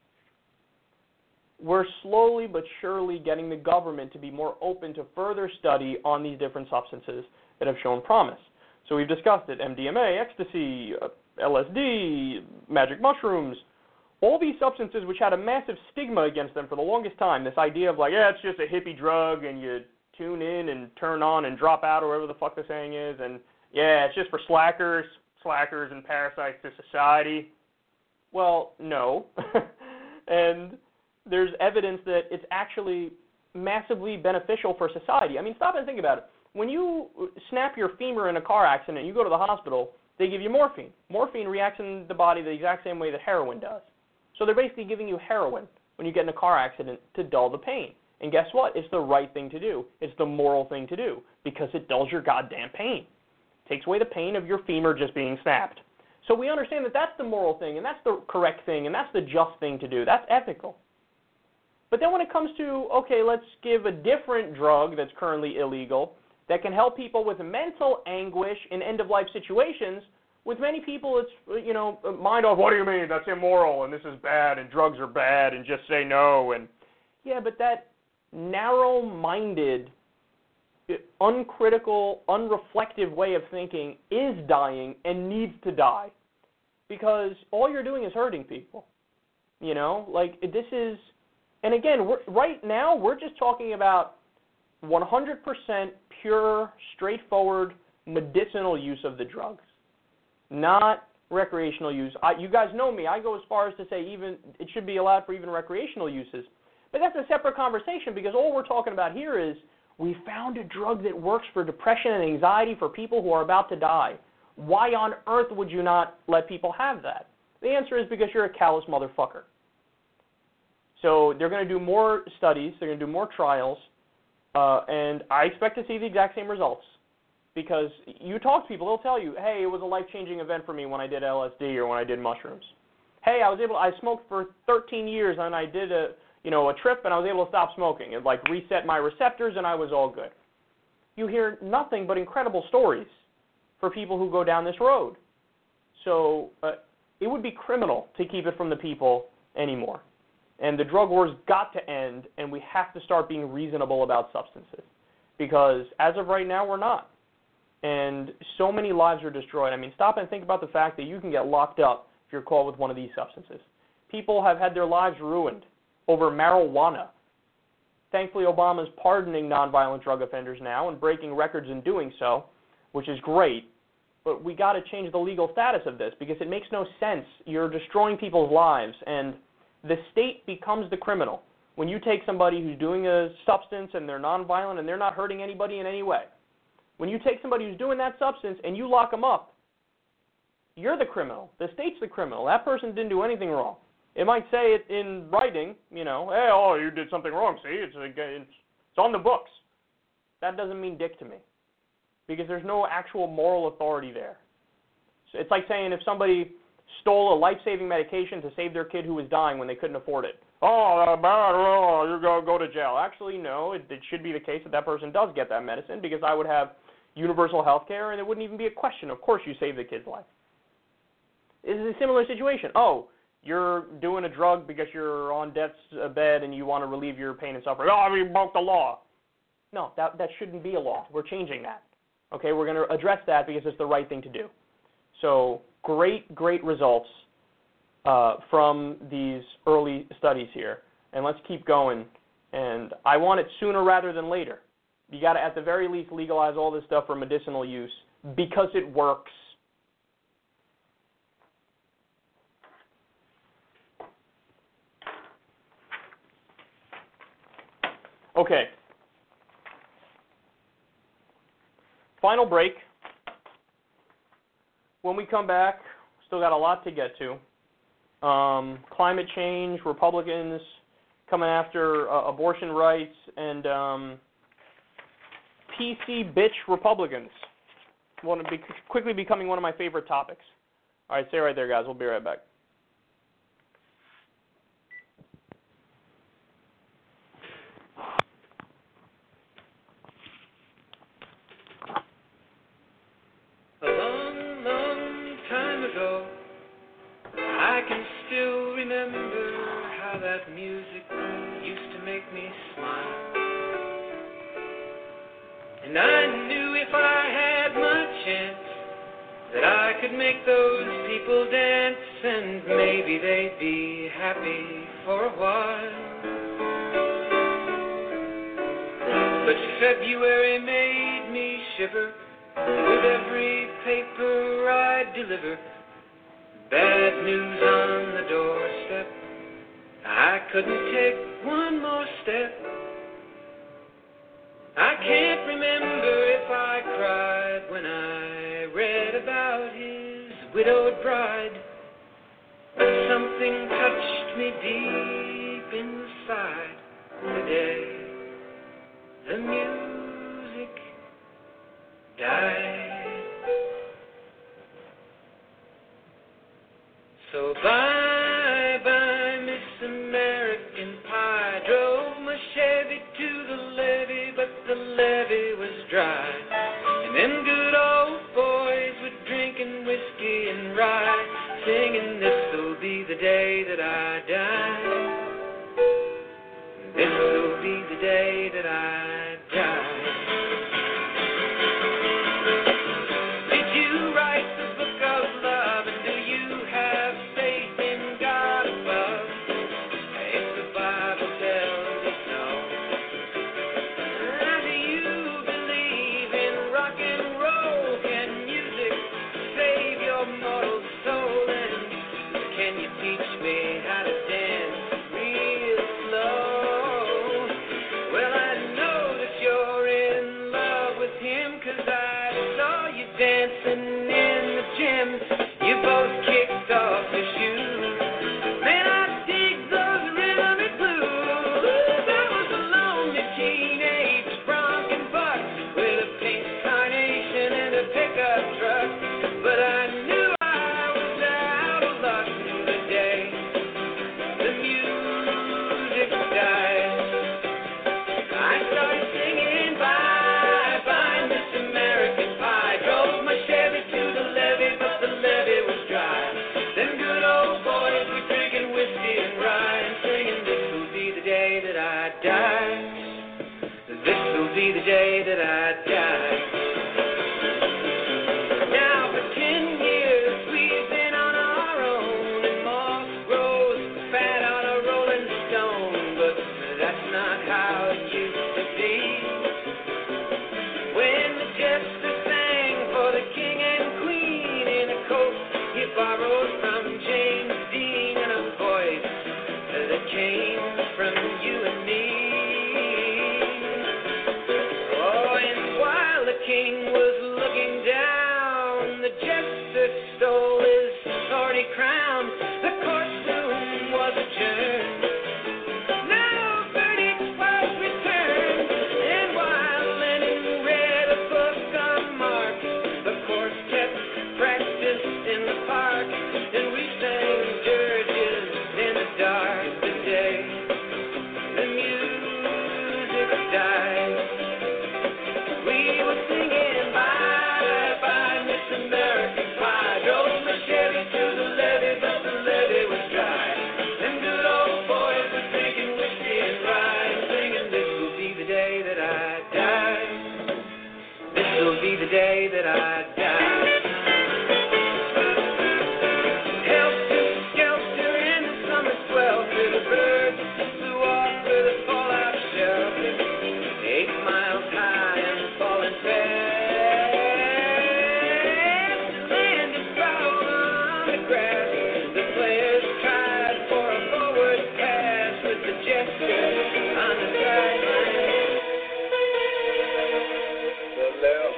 we're slowly but surely getting the government to be more open to further study on these different substances that have shown promise. So we've discussed it, MDMA, ecstasy, LSD, magic mushrooms, all these substances which had a massive stigma against them for the longest time, this idea of like, yeah, it's just a hippie drug, and you tune in and turn on and drop out, or whatever the fuck the saying is, and yeah, it's just for slackers and parasites to society. Well, no. And there's evidence that it's actually massively beneficial for society. I mean, stop and think about it. When you snap your femur in a car accident and you go to the hospital, they give you morphine. Morphine reacts in the body the exact same way that heroin does. So they're basically giving you heroin when you get in a car accident to dull the pain. And guess what? It's the right thing to do. It's the moral thing to do because it dulls your goddamn pain. It takes away the pain of your femur just being snapped. So we understand that that's the moral thing and that's the correct thing and that's the just thing to do. That's ethical. But then when it comes to, okay, let's give a different drug that's currently illegal that can help people with mental anguish in end-of-life situations, with many people it's, mind off, what do you mean, that's immoral and this is bad and drugs are bad and just say no. And yeah, but that narrow-minded, uncritical, unreflective way of thinking is dying and needs to die because all you're doing is hurting people. This is... And again, right now, we're just talking about 100% pure, straightforward medicinal use of the drugs, not recreational use. You guys know me. I go as far as to say even it should be allowed for even recreational uses. But that's a separate conversation because all we're talking about here is we found a drug that works for depression and anxiety for people who are about to die. Why on earth would you not let people have that? The answer is because you're a callous motherfucker. So they're going to do more studies, they're going to do more trials, and I expect to see the exact same results. Because you talk to people, they'll tell you, hey, it was a life-changing event for me when I did LSD or when I did mushrooms. Hey, I smoked for 13 years and I did a trip and I was able to stop smoking. It reset my receptors and I was all good. You hear nothing but incredible stories for people who go down this road. So it would be criminal to keep it from the people anymore. And the drug war's got to end, and we have to start being reasonable about substances. Because as of right now, we're not. And so many lives are destroyed. I mean, stop and think about the fact that you can get locked up if you're caught with one of these substances. People have had their lives ruined over marijuana. Thankfully, Obama's pardoning nonviolent drug offenders now and breaking records in doing so, which is great. But we got to change the legal status of this because it makes no sense. You're destroying people's lives, and the state becomes the criminal when you take somebody who's doing a substance and they're nonviolent and they're not hurting anybody in any way. When you take somebody who's doing that substance and you lock them up, you're the criminal. The state's the criminal. That person didn't do anything wrong. It might say it in writing, hey, you did something wrong. See, it's on the books. That doesn't mean dick to me because there's no actual moral authority there. So it's like saying if somebody stole a life-saving medication to save their kid who was dying when they couldn't afford it. You're going to go to jail. Actually, no, it should be the case that person does get that medicine because I would have universal health care and it wouldn't even be a question. Of course you saved the kid's life. This is a similar situation. You're doing a drug because you're on death's bed and you want to relieve your pain and suffering. You broke the law. No, that shouldn't be a law. We're changing that. Okay, we're going to address that because it's the right thing to do. So great results from these early studies here. And let's keep going. And I want it sooner rather than later. You got to, at the very least, legalize all this stuff for medicinal use because it works. Okay. Final break. When we come back, still got a lot to get to. Climate change, Republicans coming after abortion rights, and PC bitch Republicans. Quickly becoming one of my favorite topics. All right, stay right there, guys. We'll be right back. I can still remember how that music used to make me smile. And I knew if I had my chance that I could make those people dance and maybe they'd be happy for a while. But February made me shiver with every paper I deliver. Bad news on the doorstep. I couldn't take one more step. I can't remember if I cried when I read about his widowed bride. But something touched me deep inside. music died. So bye-bye, Miss American Pie. Drove my Chevy to the levee, but the levee was dry. And them good old boys were drinking whiskey and rye, singing, this'll be the day that I die. This'll be the day that I die. Did you write the book of love, and do you have faith in God above? If the Bible tells us no, do you believe in rock and roll? Can music save your mortal soul? And can you teach me how to dance real slow? Well, I know that you're in love with him, 'cause I saw you dancing in the gym. You both kicked off your shoes. Man, I dig those rhythmic blues. I was a lonely teenage bronc and buck with a pink carnation and a pickup truck. But I knew I was out of luck the day the music died. I started singing bye-bye, Miss American Pie. Drove my Chevy to the levee, but the levee was dry. Them good old boys were drinking whiskey and rye and singing, this'll be the day that I die. This'll be the day that I die. Now for 10 years we've been on our own, and moss grows fat on a rolling stone. But that's not how it used to be. When the jester sang for the king and queen in a coat he borrowed from James Dean, and a voice that came from you and me. Oh, and while the king was looking down, the jester stole his thorny crown. The courtroom was adjourned. Now verdict was returned, and while Lenin read a book on Marx, the court kept practice in the park, and we sang dirges in the dark the day the music died. We were singing bye-bye, Miss American Pie. Drove my Chevy to the levee, but the levee was dry. Them good old boys were drinking whiskey and rye, singing, this'll be the day that I die. This'll be the day that I die. Helter skelter in the summer swelter, the birds flew off with a fallout shelter, 8 miles high and falling fast. Landed foul on the grass. The players tried for a forward pass with the jester on the sideline. The left.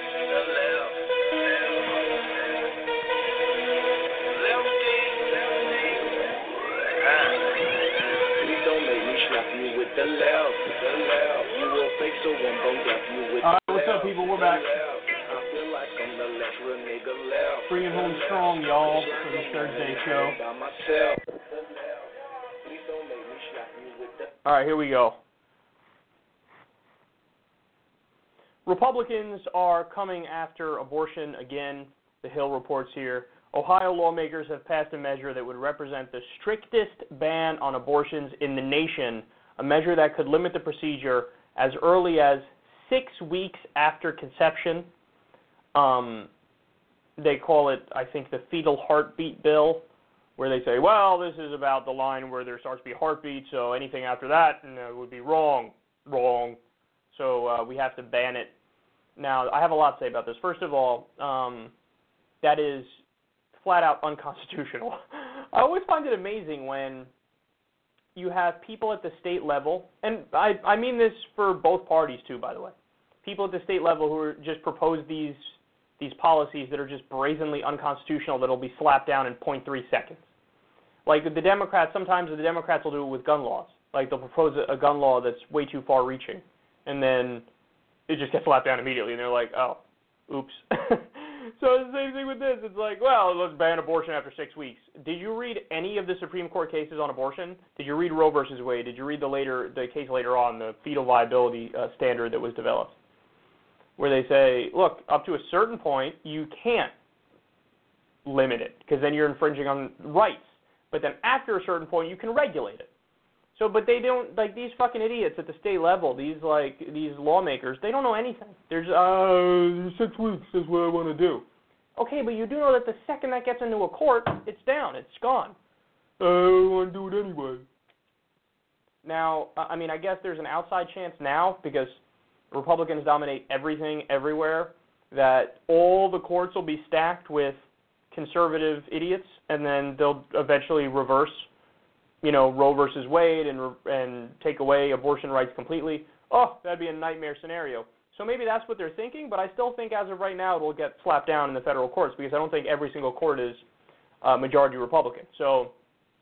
Please don't make me slap you with the left. You will fake, so one bone drop you with All right, the what's up, left. people? We're back. I feel like I'm the left real nigga left. Bringing home strong, y'all, for the Thursday show. By myself. Please don't make me slap you with the All right, here we go. Republicans are coming after abortion again, the Hill reports here. Ohio lawmakers have passed a measure that would represent the strictest ban on abortions in the nation, a measure that could limit the procedure as early as 6 weeks after conception. They call it, I think, the fetal heartbeat bill, where they say, well, this is about the line where there starts to be a heartbeat, so anything after that would be wrong. So we have to ban it. Now, I have a lot to say about this. First of all, that is flat out unconstitutional. I always find it amazing when you have people at the state level, and I mean this for both parties too, by the way, people at the state level who are just propose these policies that are just brazenly unconstitutional that will be slapped down in 0.3 seconds. Like the Democrats, sometimes the Democrats will do it with gun laws. Like they'll propose a gun law that's way too far reaching, and then it just gets slapped down immediately, and they're like, oh, oops. So it's the same thing with this. It's like, well, let's ban abortion after 6 weeks. Did you read any of the Supreme Court cases on abortion? Did you read Roe versus Wade? Did you read the case later on, the fetal viability standard that was developed, where they say, look, up to a certain point, you can't limit it, because then you're infringing on rights. But then after a certain point, you can regulate it. So, but they don't, like, these fucking idiots at the state level, these lawmakers, they don't know anything. They're just, 6 weeks is what I want to do. Okay, but you do know that the second that gets into a court, it's down, it's gone. I want to do it anyway. Now, I mean, I guess there's an outside chance now, because Republicans dominate everything, everywhere, that all the courts will be stacked with conservative idiots, and then they'll eventually reverse, Roe versus Wade and take away abortion rights completely. Oh, that'd be a nightmare scenario. So maybe that's what they're thinking, but I still think as of right now it will get slapped down in the federal courts, because I don't think every single court is majority Republican. So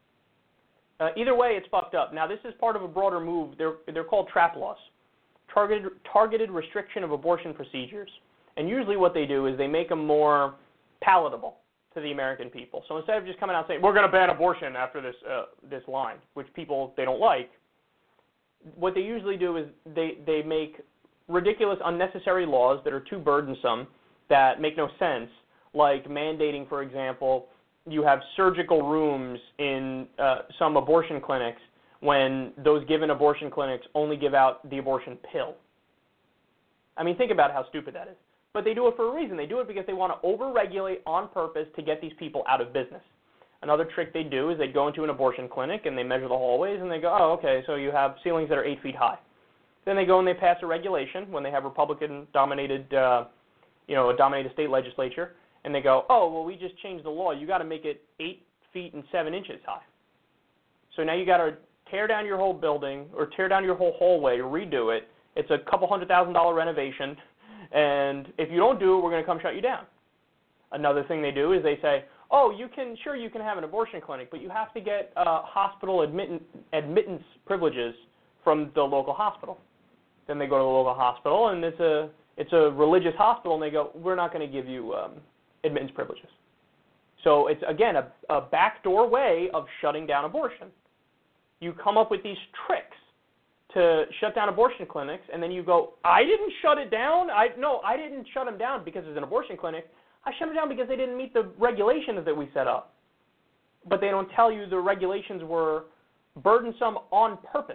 either way, it's fucked up. Now, this is part of a broader move. They're called TRAP laws, targeted restriction of abortion procedures. And usually what they do is they make them more palatable to the American people. So instead of just coming out and saying, we're going to ban abortion after this line, which people, they don't like, what they usually do is they make ridiculous, unnecessary laws that are too burdensome, that make no sense, like mandating, for example, you have surgical rooms in some abortion clinics when those given abortion clinics only give out the abortion pill. I mean, think about how stupid that is. But they do it for a reason. They do it because they want to over-regulate on purpose to get these people out of business. Another trick they do is they go into an abortion clinic and they measure the hallways and they go, oh, okay, so you have ceilings that are 8 feet high. Then they go and they pass a regulation when they have Republican-dominated, a dominated state legislature, and they go, oh, well, we just changed the law. You got to make it 8 feet and 7 inches high. So now you got to tear down your whole building or tear down your whole hallway, redo it. It's a couple $100,000 renovation. And if you don't do it, we're going to come shut you down. Another thing they do is they say, oh, you can have an abortion clinic, but you have to get hospital admittance privileges from the local hospital. Then they go to the local hospital, and it's a religious hospital, and they go, we're not going to give you admittance privileges. So it's, again, a backdoor way of shutting down abortion. You come up with these tricks to shut down abortion clinics, and then you go, I didn't shut it down. I didn't shut them down because it's an abortion clinic. I shut them down because they didn't meet the regulations that we set up. But they don't tell you the regulations were burdensome on purpose.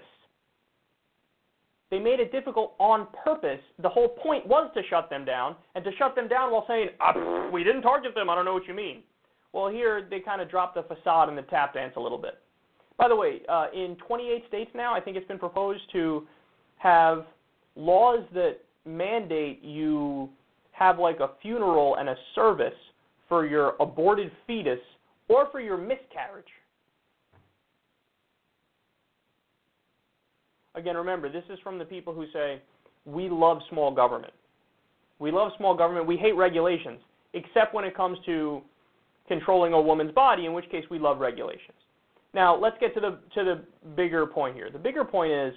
They made it difficult on purpose. The whole point was to shut them down, and to shut them down while saying, we didn't target them, I don't know what you mean. Well, here they kind of dropped the facade and the tap dance a little bit. By the way, in 28 states now, I think it's been proposed to have laws that mandate you have like a funeral and a service for your aborted fetus or for your miscarriage. Again, remember, this is from the people who say, we love small government. We love small government. We hate regulations, except when it comes to controlling a woman's body, in which case we love regulations. Now, let's get to the bigger point here. The bigger point is,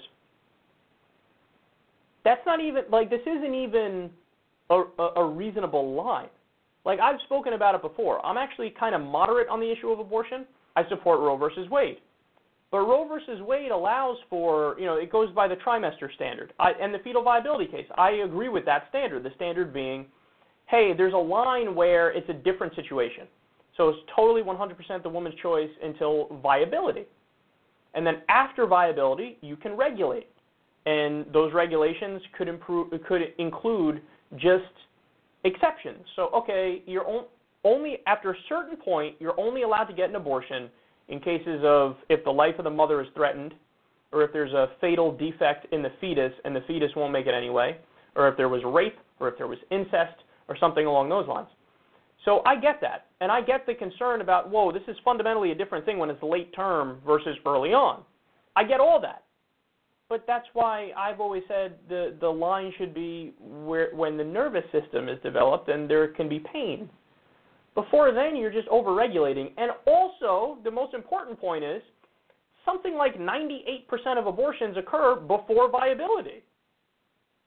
that's not even, like, this isn't even a reasonable line. Like, I've spoken about it before. I'm actually kind of moderate on the issue of abortion. I support Roe versus Wade. But Roe versus Wade allows for, it goes by the trimester standard. And the fetal viability case, I agree with that standard. The standard being, hey, there's a line where it's a different situation. So it's totally 100% the woman's choice until viability. And then after viability, you can regulate. And those regulations could include just exceptions. So, okay, you're only after a certain point, you're only allowed to get an abortion in cases of if the life of the mother is threatened, or if there's a fatal defect in the fetus and the fetus won't make it anyway, or if there was rape, or if there was incest, or something along those lines. So I get that, and I get the concern about, whoa, this is fundamentally a different thing when it's late term versus early on. I get all that. But that's why I've always said the line should be when the nervous system is developed and there can be pain. Before then, you're just over-regulating. And also, the most important point is, something like 98% of abortions occur before viability.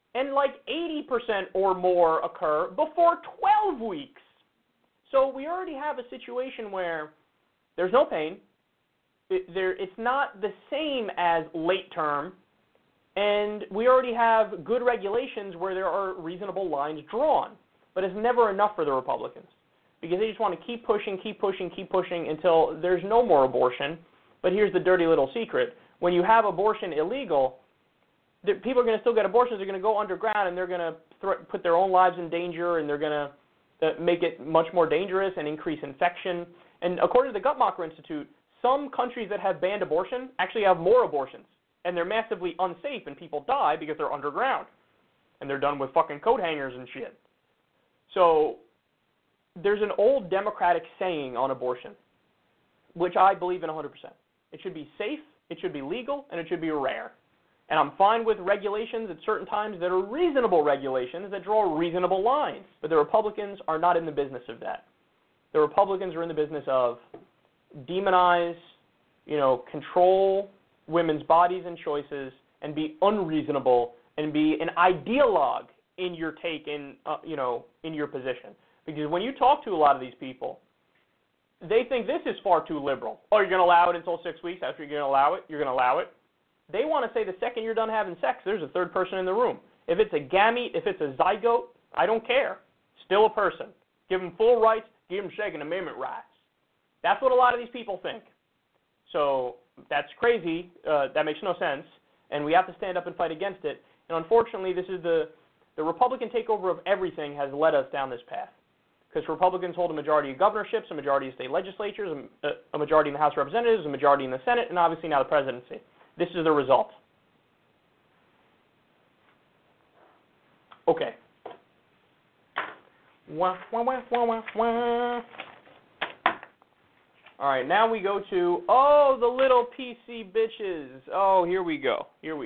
and like 80% or more occur before 12 weeks. So we already have a situation where there's no pain. It's not the same as late term, and we already have good regulations where there are reasonable lines drawn. But it's never enough for the Republicans because they just want to keep pushing until there's no more abortion. But here's the dirty little secret. When you have abortion illegal, people are going to still get abortions. They're going to go underground, and they're going to put their own lives in danger, and they're going to make it much more dangerous and increase infection. And according to the Guttmacher Institute, some countries that have banned abortion actually have more abortions, and they're massively unsafe, and people die because they're underground, and they're done with fucking coat hangers and shit. So there's an old Democratic saying on abortion, which I believe in 100%. It should be safe, it should be legal, and it should be rare. And I'm fine with regulations at certain times that are reasonable regulations that draw reasonable lines. But the Republicans are not in the business of that. The Republicans are in the business of demonize, control women's bodies and choices and be unreasonable and be an ideologue in your take in your position. Because when you talk to a lot of these people, they think this is far too liberal. Oh, you're going to allow it until 6 weeks after you're going to allow it? You're going to allow it? They want to say the second you're done having sex, there's a third person in the room. If it's a gamete, if it's a zygote, I don't care. Still a person. Give them full rights, give them Second Amendment rights. That's what a lot of these people think. So that's crazy. That makes no sense. And we have to stand up and fight against it. And unfortunately, this is the Republican takeover of everything has led us down this path. Because Republicans hold a majority of governorships, a majority of state legislatures, a majority in the House of Representatives, a majority in the Senate, and obviously now the presidency. This is the result. Okay. Wah, wah, wah, wah, wah, wah. All right, now we go to, the little PC bitches. Oh, here we go.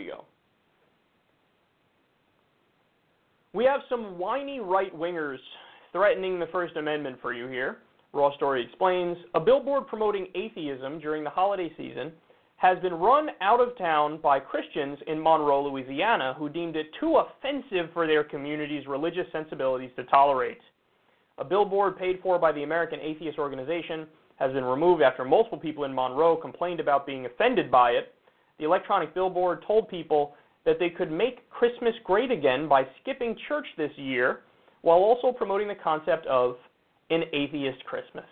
We have some whiny right-wingers threatening the First Amendment for you here. Raw Story explains, a billboard promoting atheism during the holiday season has been run out of town by Christians in Monroe, Louisiana, who deemed it too offensive for their community's religious sensibilities to tolerate. A billboard paid for by the American Atheist Organization has been removed after multiple people in Monroe complained about being offended by it. The electronic billboard told people that they could make Christmas great again by skipping church this year, while also promoting the concept of an atheist Christmas.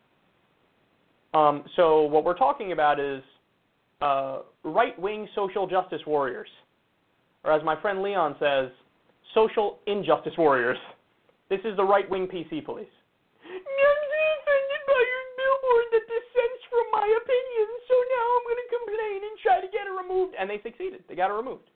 So what we're talking about is right-wing social justice warriors, or as my friend Leon says, social injustice warriors. This is the right-wing PC police. I'm offended by your billboard that dissents from my opinion, so now I'm going to complain and try to get it removed. And they succeeded. They got it removed.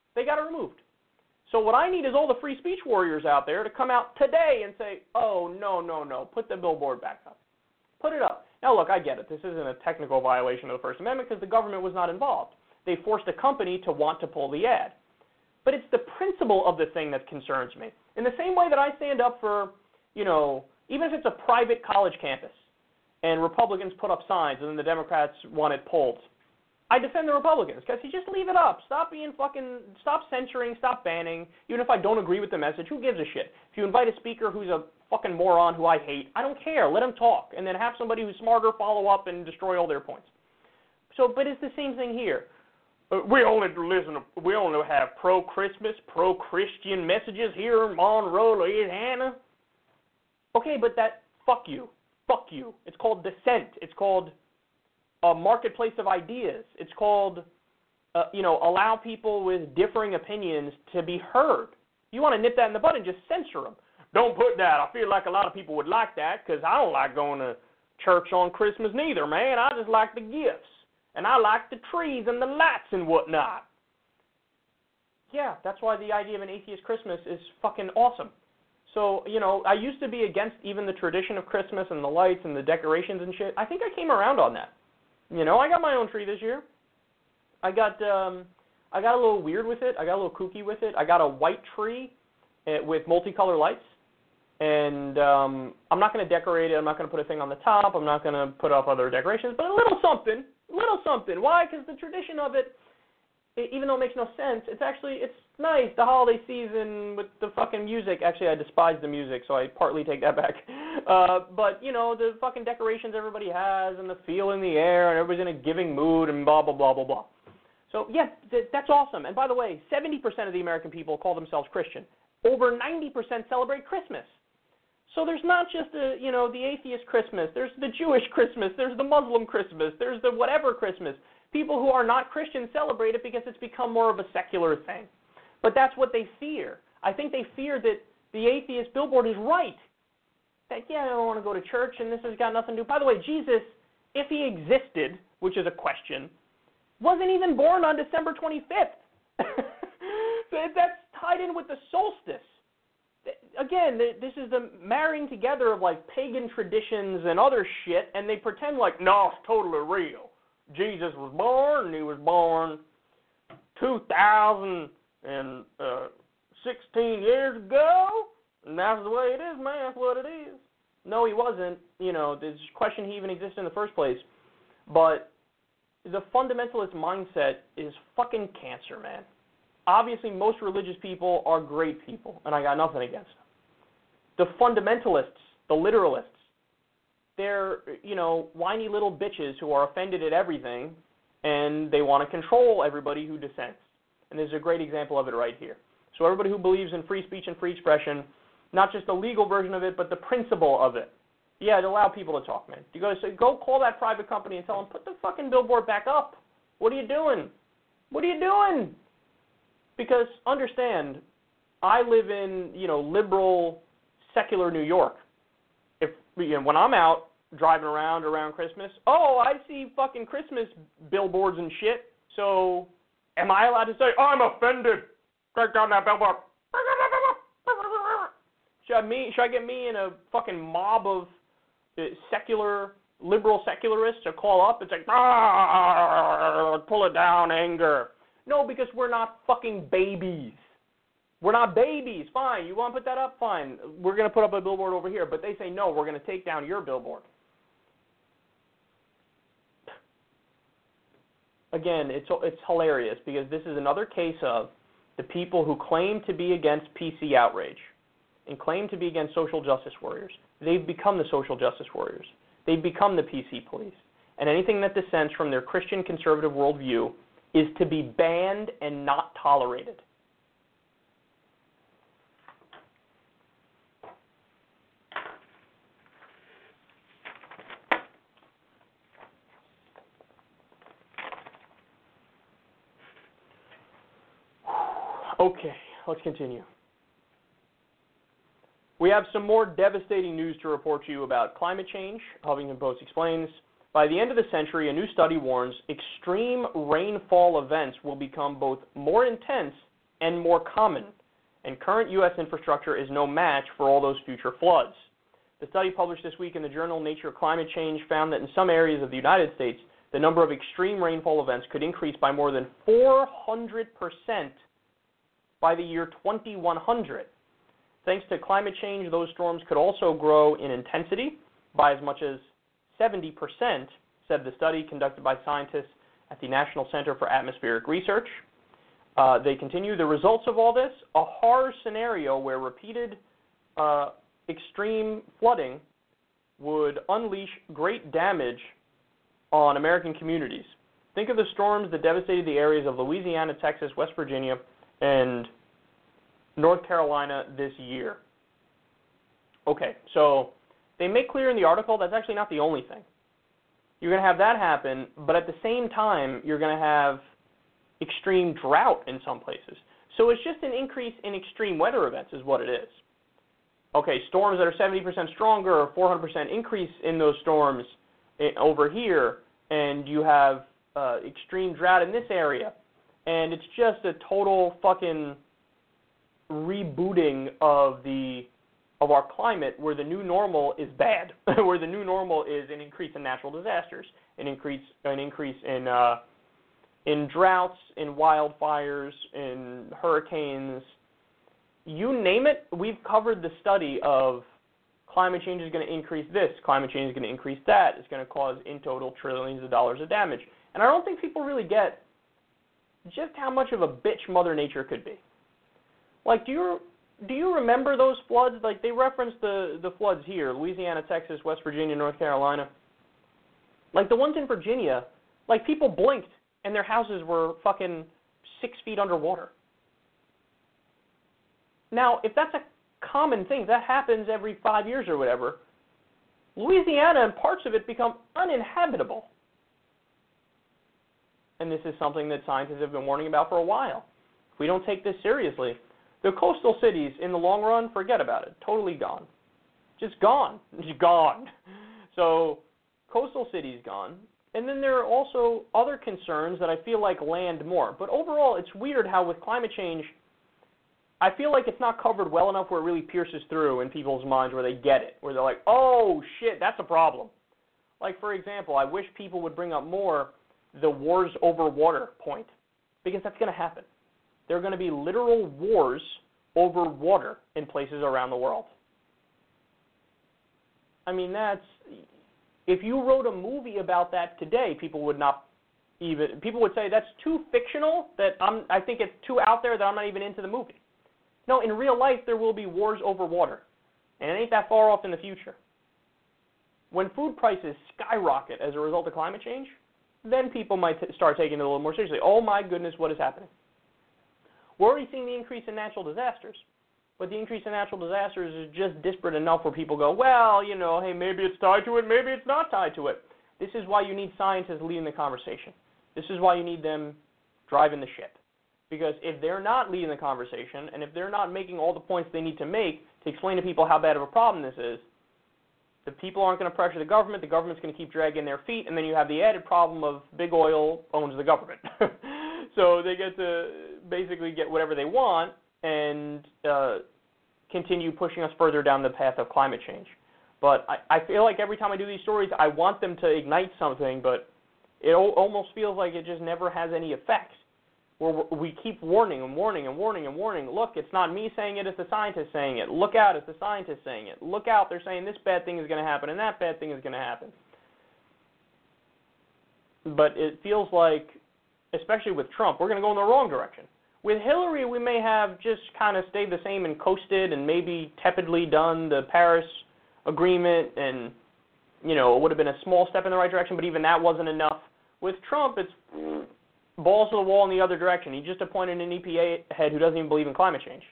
So what I need is all the free speech warriors out there to come out today and say, oh, no, put the billboard back up. Put it up. Now, look, I get it. This isn't a technical violation of the First Amendment because the government was not involved. They forced a company to want to pull the ad. But it's the principle of the thing that concerns me. In the same way that I stand up for, even if it's a private college campus and Republicans put up signs and then the Democrats want it pulled, I defend the Republicans because you just leave it up. Stop censoring, stop banning. Even if I don't agree with the message, who gives a shit? If you invite a speaker who's a fucking moron who I hate, I don't care. Let him talk. And then have somebody who's smarter follow up and destroy all their points. But it's the same thing here. We only have pro-Christmas, pro-Christian messages here in Monroe, Louisiana. Okay, but fuck you. It's called dissent. It's called a marketplace of ideas. It's called, allow people with differing opinions to be heard. You want to nip that in the bud and just censor them. Don't put that. I feel like a lot of people would like that because I don't like going to church on Christmas neither, man. I just like the gifts. And I like the trees and the lights and whatnot. Yeah, that's why the idea of an atheist Christmas is fucking awesome. So, I used to be against even the tradition of Christmas and the lights and the decorations and shit. I think I came around on that. I got my own tree this year. I got a little weird with it. I got a little kooky with it. I got a white tree with multicolored lights. And I'm not going to decorate it. I'm not going to put a thing on the top. I'm not going to put up other decorations. But a little something. Why? Because the tradition of it, even though it makes no sense, it's nice. The holiday season with the fucking music. Actually, I despise the music, so I partly take that back. But, the fucking decorations everybody has and the feel in the air and everybody's in a giving mood and blah, blah, blah, blah, blah. So, yeah, that's awesome. And by the way, 70% of the American people call themselves Christian. Over 90% celebrate Christmas. So there's not just the atheist Christmas. There's the Jewish Christmas. There's the Muslim Christmas. There's the whatever Christmas. People who are not Christians celebrate it because it's become more of a secular thing. But that's what they fear. I think they fear that the atheist billboard is right. That, I don't want to go to church and this has got nothing to do. By the way, Jesus, if he existed, which is a question, wasn't even born on December 25th. That's tied in with the solstice. Again, this is the marrying together of like pagan traditions and other shit, and they pretend like, no, it's totally real. Jesus was born, and he was born 2,016 years ago, and that's the way it is, man. That's what it is. No, he wasn't. There's a question he even existed in the first place. But the fundamentalist mindset is fucking cancer, man. Obviously, most religious people are great people, and I got nothing against them. The fundamentalists, the literalists, they're, whiny little bitches who are offended at everything, and they want to control everybody who dissents. And there's a great example of it right here. So everybody who believes in free speech and free expression, not just the legal version of it, but the principle of it. Yeah, to allow people to talk, man. You go call that private company and tell them, put the fucking billboard back up. What are you doing? What are you doing? Because understand, I live in, liberal, secular New York. When I'm out driving around Christmas, I see fucking Christmas billboards and shit. So am I allowed to say, I'm offended? Take down that billboard. Should I get me in a fucking mob of liberal secularists to call up and say, pull it down, anger? No, because we're not fucking babies. We're not babies. Fine. You want to put that up? Fine. We're going to put up a billboard over here. But they say, no, we're going to take down your billboard. Again, it's hilarious because this is another case of the people who claim to be against PC outrage and claim to be against social justice warriors. They've become the social justice warriors. They've become the PC police. And anything that dissents from their Christian conservative worldview is to be banned and not tolerated. Okay, let's continue. We have some more devastating news to report to you about climate change. Huffington Post explains, by the end of the century, a new study warns extreme rainfall events will become both more intense and more common, and current U.S. infrastructure is no match for all those future floods. The study published this week in the journal Nature Climate Change found that in some areas of the United States, the number of extreme rainfall events could increase by more than 400% by the year 2100. Thanks to climate change, those storms could also grow in intensity by as much as 70%, said the study conducted by scientists at the National Center for Atmospheric Research. They continue, the results of all this, a horror scenario where repeated extreme flooding would unleash great damage on American communities. Think of the storms that devastated the areas of Louisiana, Texas, West Virginia, and North Carolina this year. Okay, so they make clear in the article that's actually not the only thing. You're going to have that happen, but at the same time, you're going to have extreme drought in some places. So it's just an increase in extreme weather events is what it is. Okay, storms that are 70% stronger or 400% increase in those storms over here, and you have extreme drought in this area. And it's just a total fucking rebooting of our climate where the new normal is bad, where the new normal is an increase in natural disasters, an increase in droughts, in wildfires, in hurricanes, you name it. We've covered the study of climate change is going to increase this, climate change is going to increase that, it's going to cause in total trillions of dollars of damage. And I don't think people really get just how much of a bitch Mother Nature could be. Like, do you remember those floods? Like, they reference the floods here, Louisiana, Texas, West Virginia, North Carolina. Like, the ones in Virginia, like, people blinked and their houses were fucking 6 feet underwater. Now, if that's a common thing, that happens every 5 years or whatever, Louisiana and parts of it become uninhabitable. And this is something that scientists have been warning about for a while. If we don't take this seriously, the coastal cities, in the long run, forget about it. Totally gone. Just gone. Just gone. So, coastal cities gone. And then there are also other concerns that I feel like land more. But overall, it's weird how with climate change, I feel like it's not covered well enough where it really pierces through in people's minds where they get it, where they're like, oh, shit, that's a problem. Like, for example, I wish people would bring up more the wars over water point, because that's going to happen. There are going to be literal wars over water in places around the world. I mean, if you wrote a movie about that today, people would say that's too fictional, that I think it's too out there that I'm not even into the movie. No, in real life, there will be wars over water, and it ain't that far off in the future. When food prices skyrocket as a result of climate change, then people might start taking it a little more seriously. Oh my goodness, what is happening? We're already seeing the increase in natural disasters, but the increase in natural disasters is just disparate enough where people go, well, you know, hey, maybe it's tied to it, maybe it's not tied to it. This is why you need scientists leading the conversation. This is why you need them driving the ship. Because if they're not leading the conversation, and if they're not making all the points they need to make to explain to people how bad of a problem this is, the people aren't going to pressure the government's going to keep dragging their feet, and then you have the added problem of big oil owns the government. So they get to basically get whatever they want and continue pushing us further down the path of climate change. But I feel like every time I do these stories, I want them to ignite something, but it almost feels like it just never has any effect. Where we keep warning and warning and warning and warning. Look, it's not me saying it, it's the scientists saying it. Look out, it's the scientists saying it. Look out, they're saying this bad thing is going to happen and that bad thing is going to happen. But it feels like, especially with Trump, we're going to go in the wrong direction. With Hillary, we may have just kind of stayed the same and coasted and maybe tepidly done the Paris Agreement, and, you know, it would have been a small step in the right direction, but even that wasn't enough. With Trump, it's balls to the wall in the other direction. He just appointed an EPA head who doesn't even believe in climate change.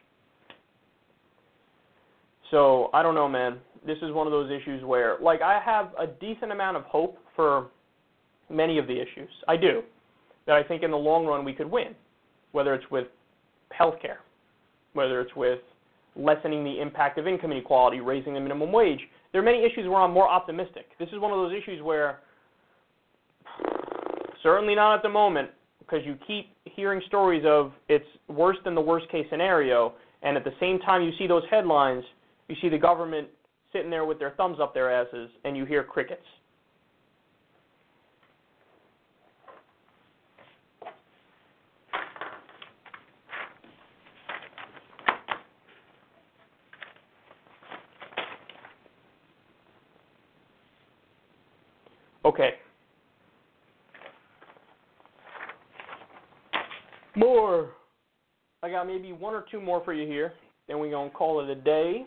So, I don't know, man. This is one of those issues where, like, I have a decent amount of hope for many of the issues. I do. That I think in the long run we could win. Whether it's with healthcare, whether it's with lessening the impact of income inequality, raising the minimum wage. There are many issues where I'm more optimistic. This is one of those issues where, certainly not at the moment, because you keep hearing stories of it's worse than the worst case scenario, and at the same time you see those headlines, you see the government sitting there with their thumbs up their asses, and you hear crickets. Okay. More. I got maybe one or two more for you here. Then we're going to call it a day.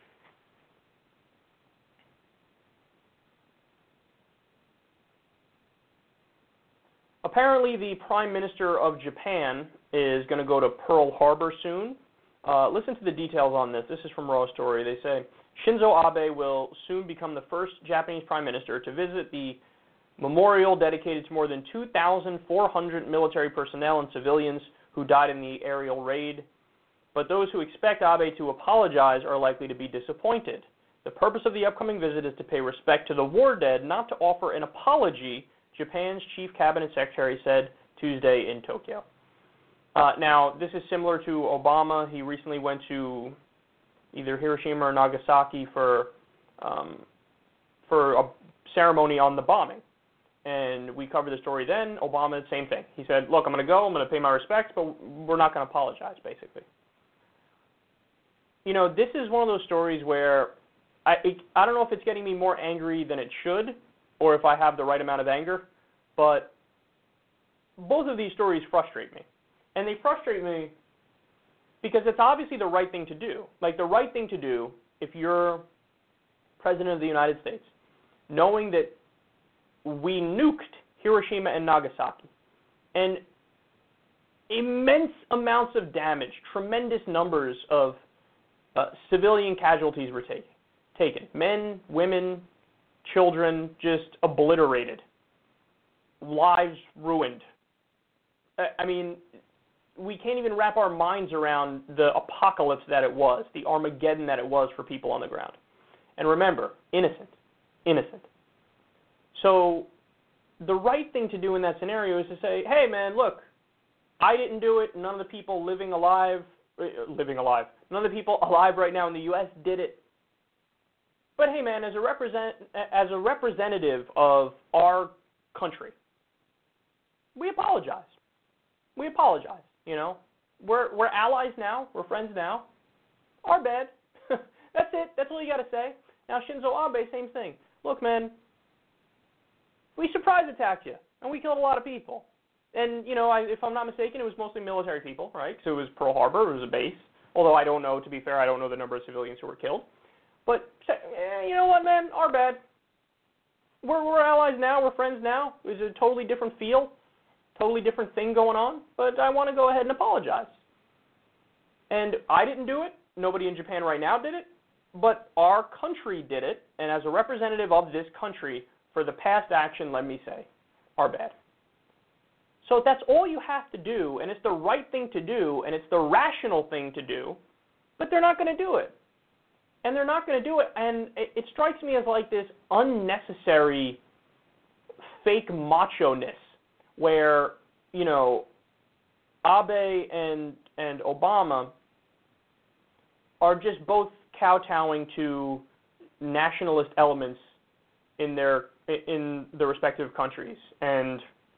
Apparently, the Prime Minister of Japan is going to go to Pearl Harbor soon. Listen to the details on this. This is from Raw Story. They say, Shinzo Abe will soon become the first Japanese Prime Minister to visit the memorial dedicated to more than 2,400 military personnel and civilians who died in the aerial raid. But those who expect Abe to apologize are likely to be disappointed. The purpose of the upcoming visit is to pay respect to the war dead, not to offer an apology, Japan's chief cabinet secretary said Tuesday in Tokyo. Now, this is similar to Obama. He recently went to either Hiroshima or Nagasaki for a ceremony on the bombing. And we covered the story then. Obama, same thing. He said, look, I'm going to go, I'm going to pay my respects, but we're not going to apologize, basically. You know, this is one of those stories where I don't know if it's getting me more angry than it should, or if I have the right amount of anger, but both of these stories frustrate me. And they frustrate me because it's obviously the right thing to do. Like, the right thing to do, if you're President of the United States, knowing that we nuked Hiroshima and Nagasaki, and immense amounts of damage, tremendous numbers of civilian casualties were taken. Men, women, children just obliterated. Lives ruined. I mean, we can't even wrap our minds around the apocalypse that it was, the Armageddon that it was for people on the ground. And remember, innocent. So the right thing to do in that scenario is to say, hey, man, look, I didn't do it. None of the people none of the people alive right now in the U.S. did it. But hey, man, as a representative of our country, we apologize. You know, we're allies now. We're friends now. Our bad. That's it. That's all you got to say. Now Shinzo Abe, same thing. Look, man, we surprise attacked you, and we killed a lot of people. And, you know, if I'm not mistaken, it was mostly military people, right? So it was Pearl Harbor, it was a base. Although I don't know, to be fair, I don't know the number of civilians who were killed. But, you know what, man, our bad. We're allies now, we're friends now. It was a totally different feel, totally different thing going on. But I want to go ahead and apologize. And I didn't do it. Nobody in Japan right now did it. But our country did it. And as a representative of this country, for the past action, let me say, our bad. So that's all you have to do, and it's the right thing to do, and it's the rational thing to do, but they're not going to do it. And they're not going to do it, and it strikes me as like this unnecessary fake macho-ness where, you know, Abe and Obama are just both kowtowing to nationalist elements in the respective countries, and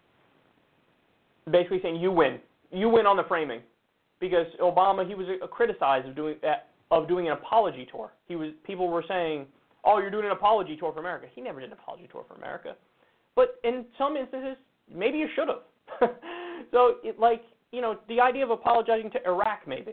basically saying you win on the framing, because Obama, he was criticized of doing an apology tour. People were saying, oh, you're doing an apology tour for America. He never did an apology tour for America, but in some instances, maybe you should have. So, the idea of apologizing to Iraq, maybe.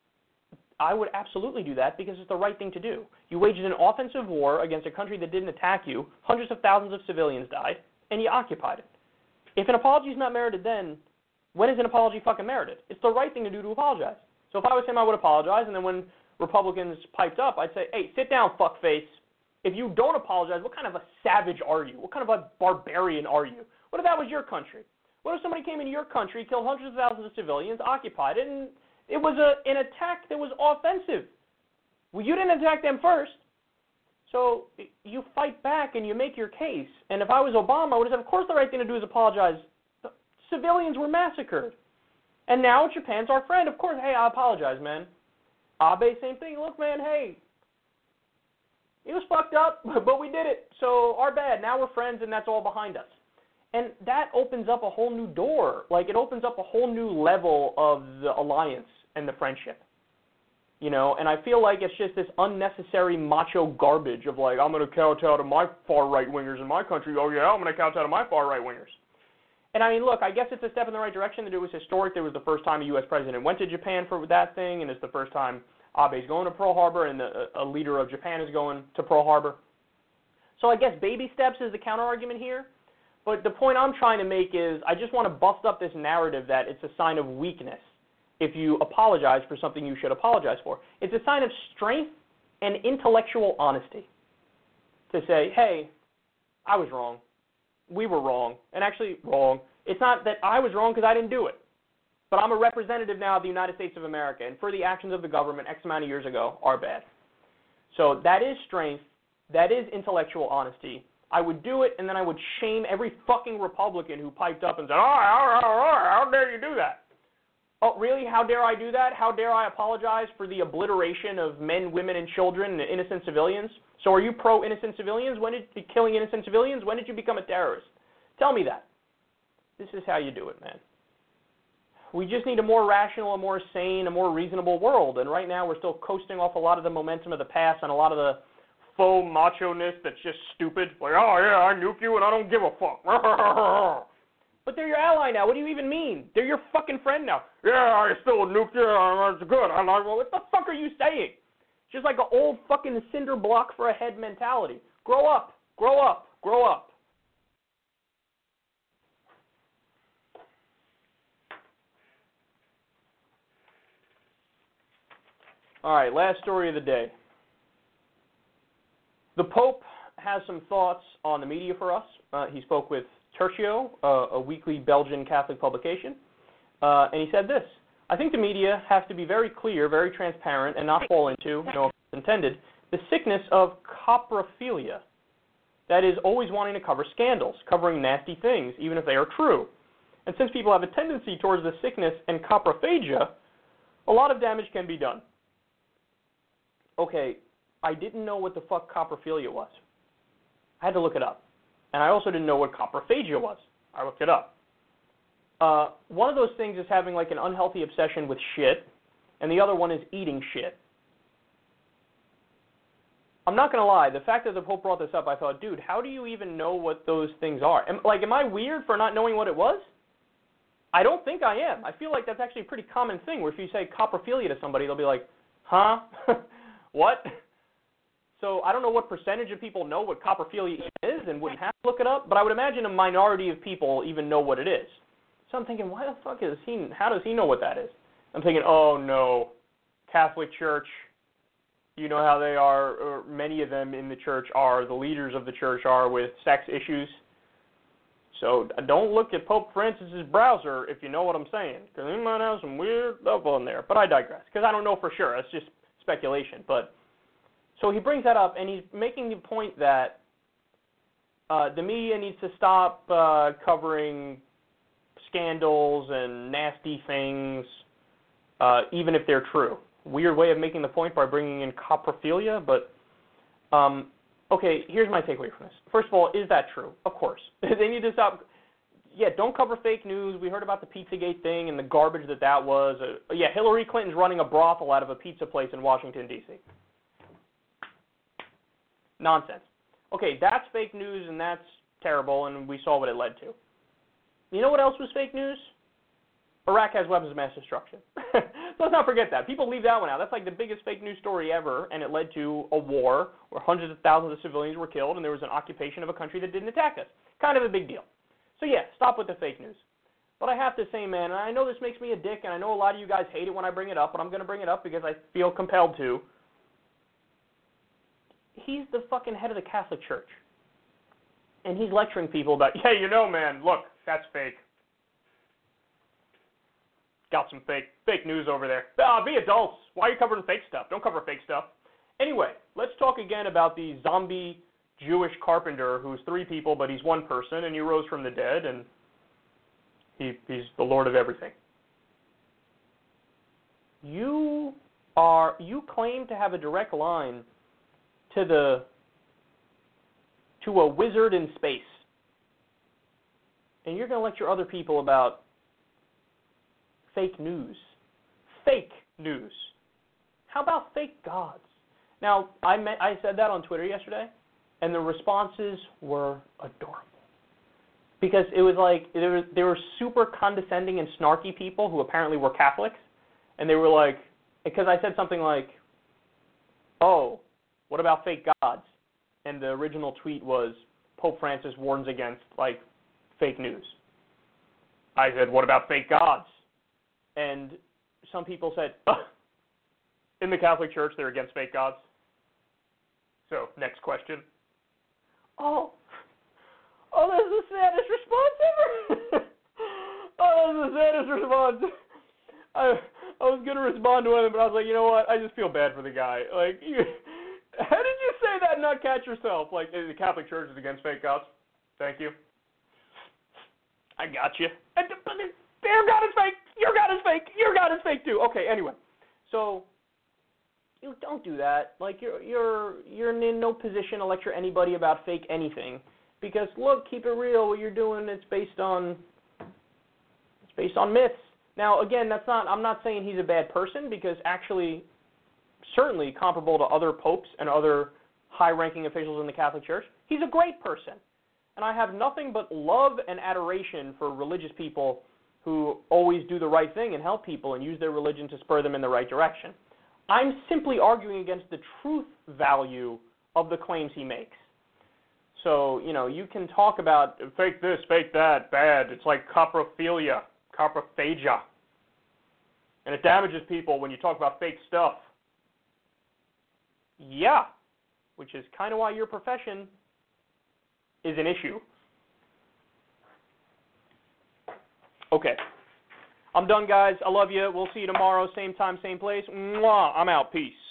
I would absolutely do that because it's the right thing to do. You waged an offensive war against a country that didn't attack you, hundreds of thousands of civilians died, and you occupied it. If an apology is not merited then, when is an apology fucking merited? It's the right thing to do to apologize. So if I was him, I would apologize, and then when Republicans piped up, I'd say, hey, sit down, fuckface. If you don't apologize, what kind of a savage are you? What kind of a barbarian are you? What if that was your country? What if somebody came into your country, killed hundreds of thousands of civilians, occupied it, and it was an attack that was offensive? Well, you didn't attack them first. So you fight back and you make your case. And if I was Obama, I would have said, of course the right thing to do is apologize. The civilians were massacred. And now Japan's our friend. Of course, hey, I apologize, man. Abe, same thing. Look, man, hey, it was fucked up, but we did it. So our bad. Now we're friends and that's all behind us. And that opens up a whole new door. Like, it opens up a whole new level of the alliance and the friendship. You know, and I feel like it's just this unnecessary macho garbage of like, I'm going to kowtow to my far right-wingers in my country. Oh, yeah, I'm going to kowtow to my far right-wingers. And I mean, look, I guess it's a step in the right direction that it was historic. It was the first time a U.S. president went to Japan for that thing, and it's the first time Abe's going to Pearl Harbor and a leader of Japan is going to Pearl Harbor. So I guess baby steps is the counter-argument here. But the point I'm trying to make is I just want to bust up this narrative that it's a sign of weakness if you apologize for something you should apologize for. It's a sign of strength and intellectual honesty to say, hey, I was wrong. We were wrong. And actually, wrong. It's not that I was wrong because I didn't do it. But I'm a representative now of the United States of America, and for the actions of the government X amount of years ago are bad. So that is strength. That is intellectual honesty. I would do it, and then I would shame every fucking Republican who piped up and said, how dare you do that? Oh, really? How dare I do that? How dare I apologize for the obliteration of men, women, and children and innocent civilians? So are you pro-innocent civilians? Killing innocent civilians? When did you become a terrorist? Tell me that. This is how you do it, man. We just need a more rational, a more sane, a more reasonable world. And right now we're still coasting off a lot of the momentum of the past and a lot of the faux macho-ness that's just stupid. Like, oh, yeah, I nuke you and I don't give a fuck. But they're your ally now. What do you even mean? They're your fucking friend now. Yeah, I still nuke you. It's good. I'm like, well, what the fuck are you saying? It's just like an old fucking cinder block for a head mentality. Grow up. Grow up. Grow up. All right, last story of the day. The Pope has some thoughts on the media for us. He spoke with Tertio, a weekly Belgian Catholic publication, and he said this: I think the media have to be very clear, very transparent, and not fall into, no offense intended, the sickness of coprophilia. That is, always wanting to cover scandals, covering nasty things, even if they are true. And since people have a tendency towards the sickness and coprophagia, a lot of damage can be done. Okay, I didn't know what the fuck coprophilia was. I had to look it up. And I also didn't know what coprophagia was. I looked it up. One of those things is having like an unhealthy obsession with shit, and the other one is eating shit. I'm not going to lie, the fact that the Pope brought this up, I thought, dude, how do you even know what those things are? Am I weird for not knowing what it was? I don't think I am. I feel like that's actually a pretty common thing, where if you say coprophilia to somebody, they'll be like, huh? What? So I don't know what percentage of people know what coprophilia is and wouldn't have to look it up, but I would imagine a minority of people even know what it is. So I'm thinking, why the fuck is he, how does he know what that is? I'm thinking, oh no, Catholic Church, you know how they are, or many of them in the church are, the leaders of the church are, with sex issues. So don't look at Pope Francis's browser if you know what I'm saying, because he might have some weird stuff on there. But I digress, because I don't know for sure. It's just speculation. But so he brings that up, and he's making the point that the media needs to stop covering scandals and nasty things, even if they're true. Weird way of making the point by bringing in coprophilia, but okay, here's my takeaway from this. First of all, is that true? Of course. They need to stop. Yeah, don't cover fake news. We heard about the Pizzagate thing and the garbage that was. Yeah, Hillary Clinton's running a brothel out of a pizza place in Washington, D.C. Nonsense. Okay, that's fake news, and that's terrible, and we saw what it led to. You know what else was fake news? Iraq has weapons of mass destruction. Let's not forget that. People leave that one out. That's like the biggest fake news story ever, and it led to a war where hundreds of thousands of civilians were killed, and there was an occupation of a country that didn't attack us. Kind of a big deal. So yeah, stop with the fake news. But I have to say, man, and I know this makes me a dick, and I know a lot of you guys hate it when I bring it up, but I'm going to bring it up because I feel compelled to. He's the fucking head of the Catholic Church. And he's lecturing people about, yeah, you know, man, look, that's fake. Got some fake news over there. Be adults. Why are you covering fake stuff? Don't cover fake stuff. Anyway, let's talk again about the zombie Jewish carpenter who's 3 people, but he's 1 person, and he rose from the dead, and he's the Lord of everything. You claim to have a direct line to a wizard in space, and you're going to lecture other people about fake news. Fake news. How about fake gods? Now, I said that on Twitter yesterday, and the responses were adorable. Because it was like, they were super condescending and snarky people who apparently were Catholics, and they were like, because I said something like, oh, what about fake gods? And the original tweet was, Pope Francis warns against, like, fake news. I said, what about fake gods? And some people said, in the Catholic Church, they're against fake gods. So, next question. Oh, that's the saddest response ever. Oh, that's the saddest response. I was going to respond to him, but I was like, you know what? I just feel bad for the guy. Like, how did you say that and not catch yourself? Like, the Catholic Church is against fake gods. Thank you. I got you. Your God is fake. Your God is fake. Your God is fake too. Okay. Anyway, so you don't do that. Like you're in no position to lecture anybody about fake anything because look, keep it real. What you're doing, it's based on myths. Now, again, I'm not saying he's a bad person because actually, certainly comparable to other popes and other high-ranking officials in the Catholic Church, he's a great person. and I have nothing but love and adoration for religious people who always do the right thing and help people and use their religion to spur them in the right direction. I'm simply arguing against the truth value of the claims he makes. So, you can talk about fake this, fake that, bad. It's like coprophagia. And it damages people when you talk about fake stuff. Yeah, which is kind of why your profession is an issue. Okay. I'm done, guys. I love you. We'll see you tomorrow, same time, same place. Mwah. I'm out. Peace.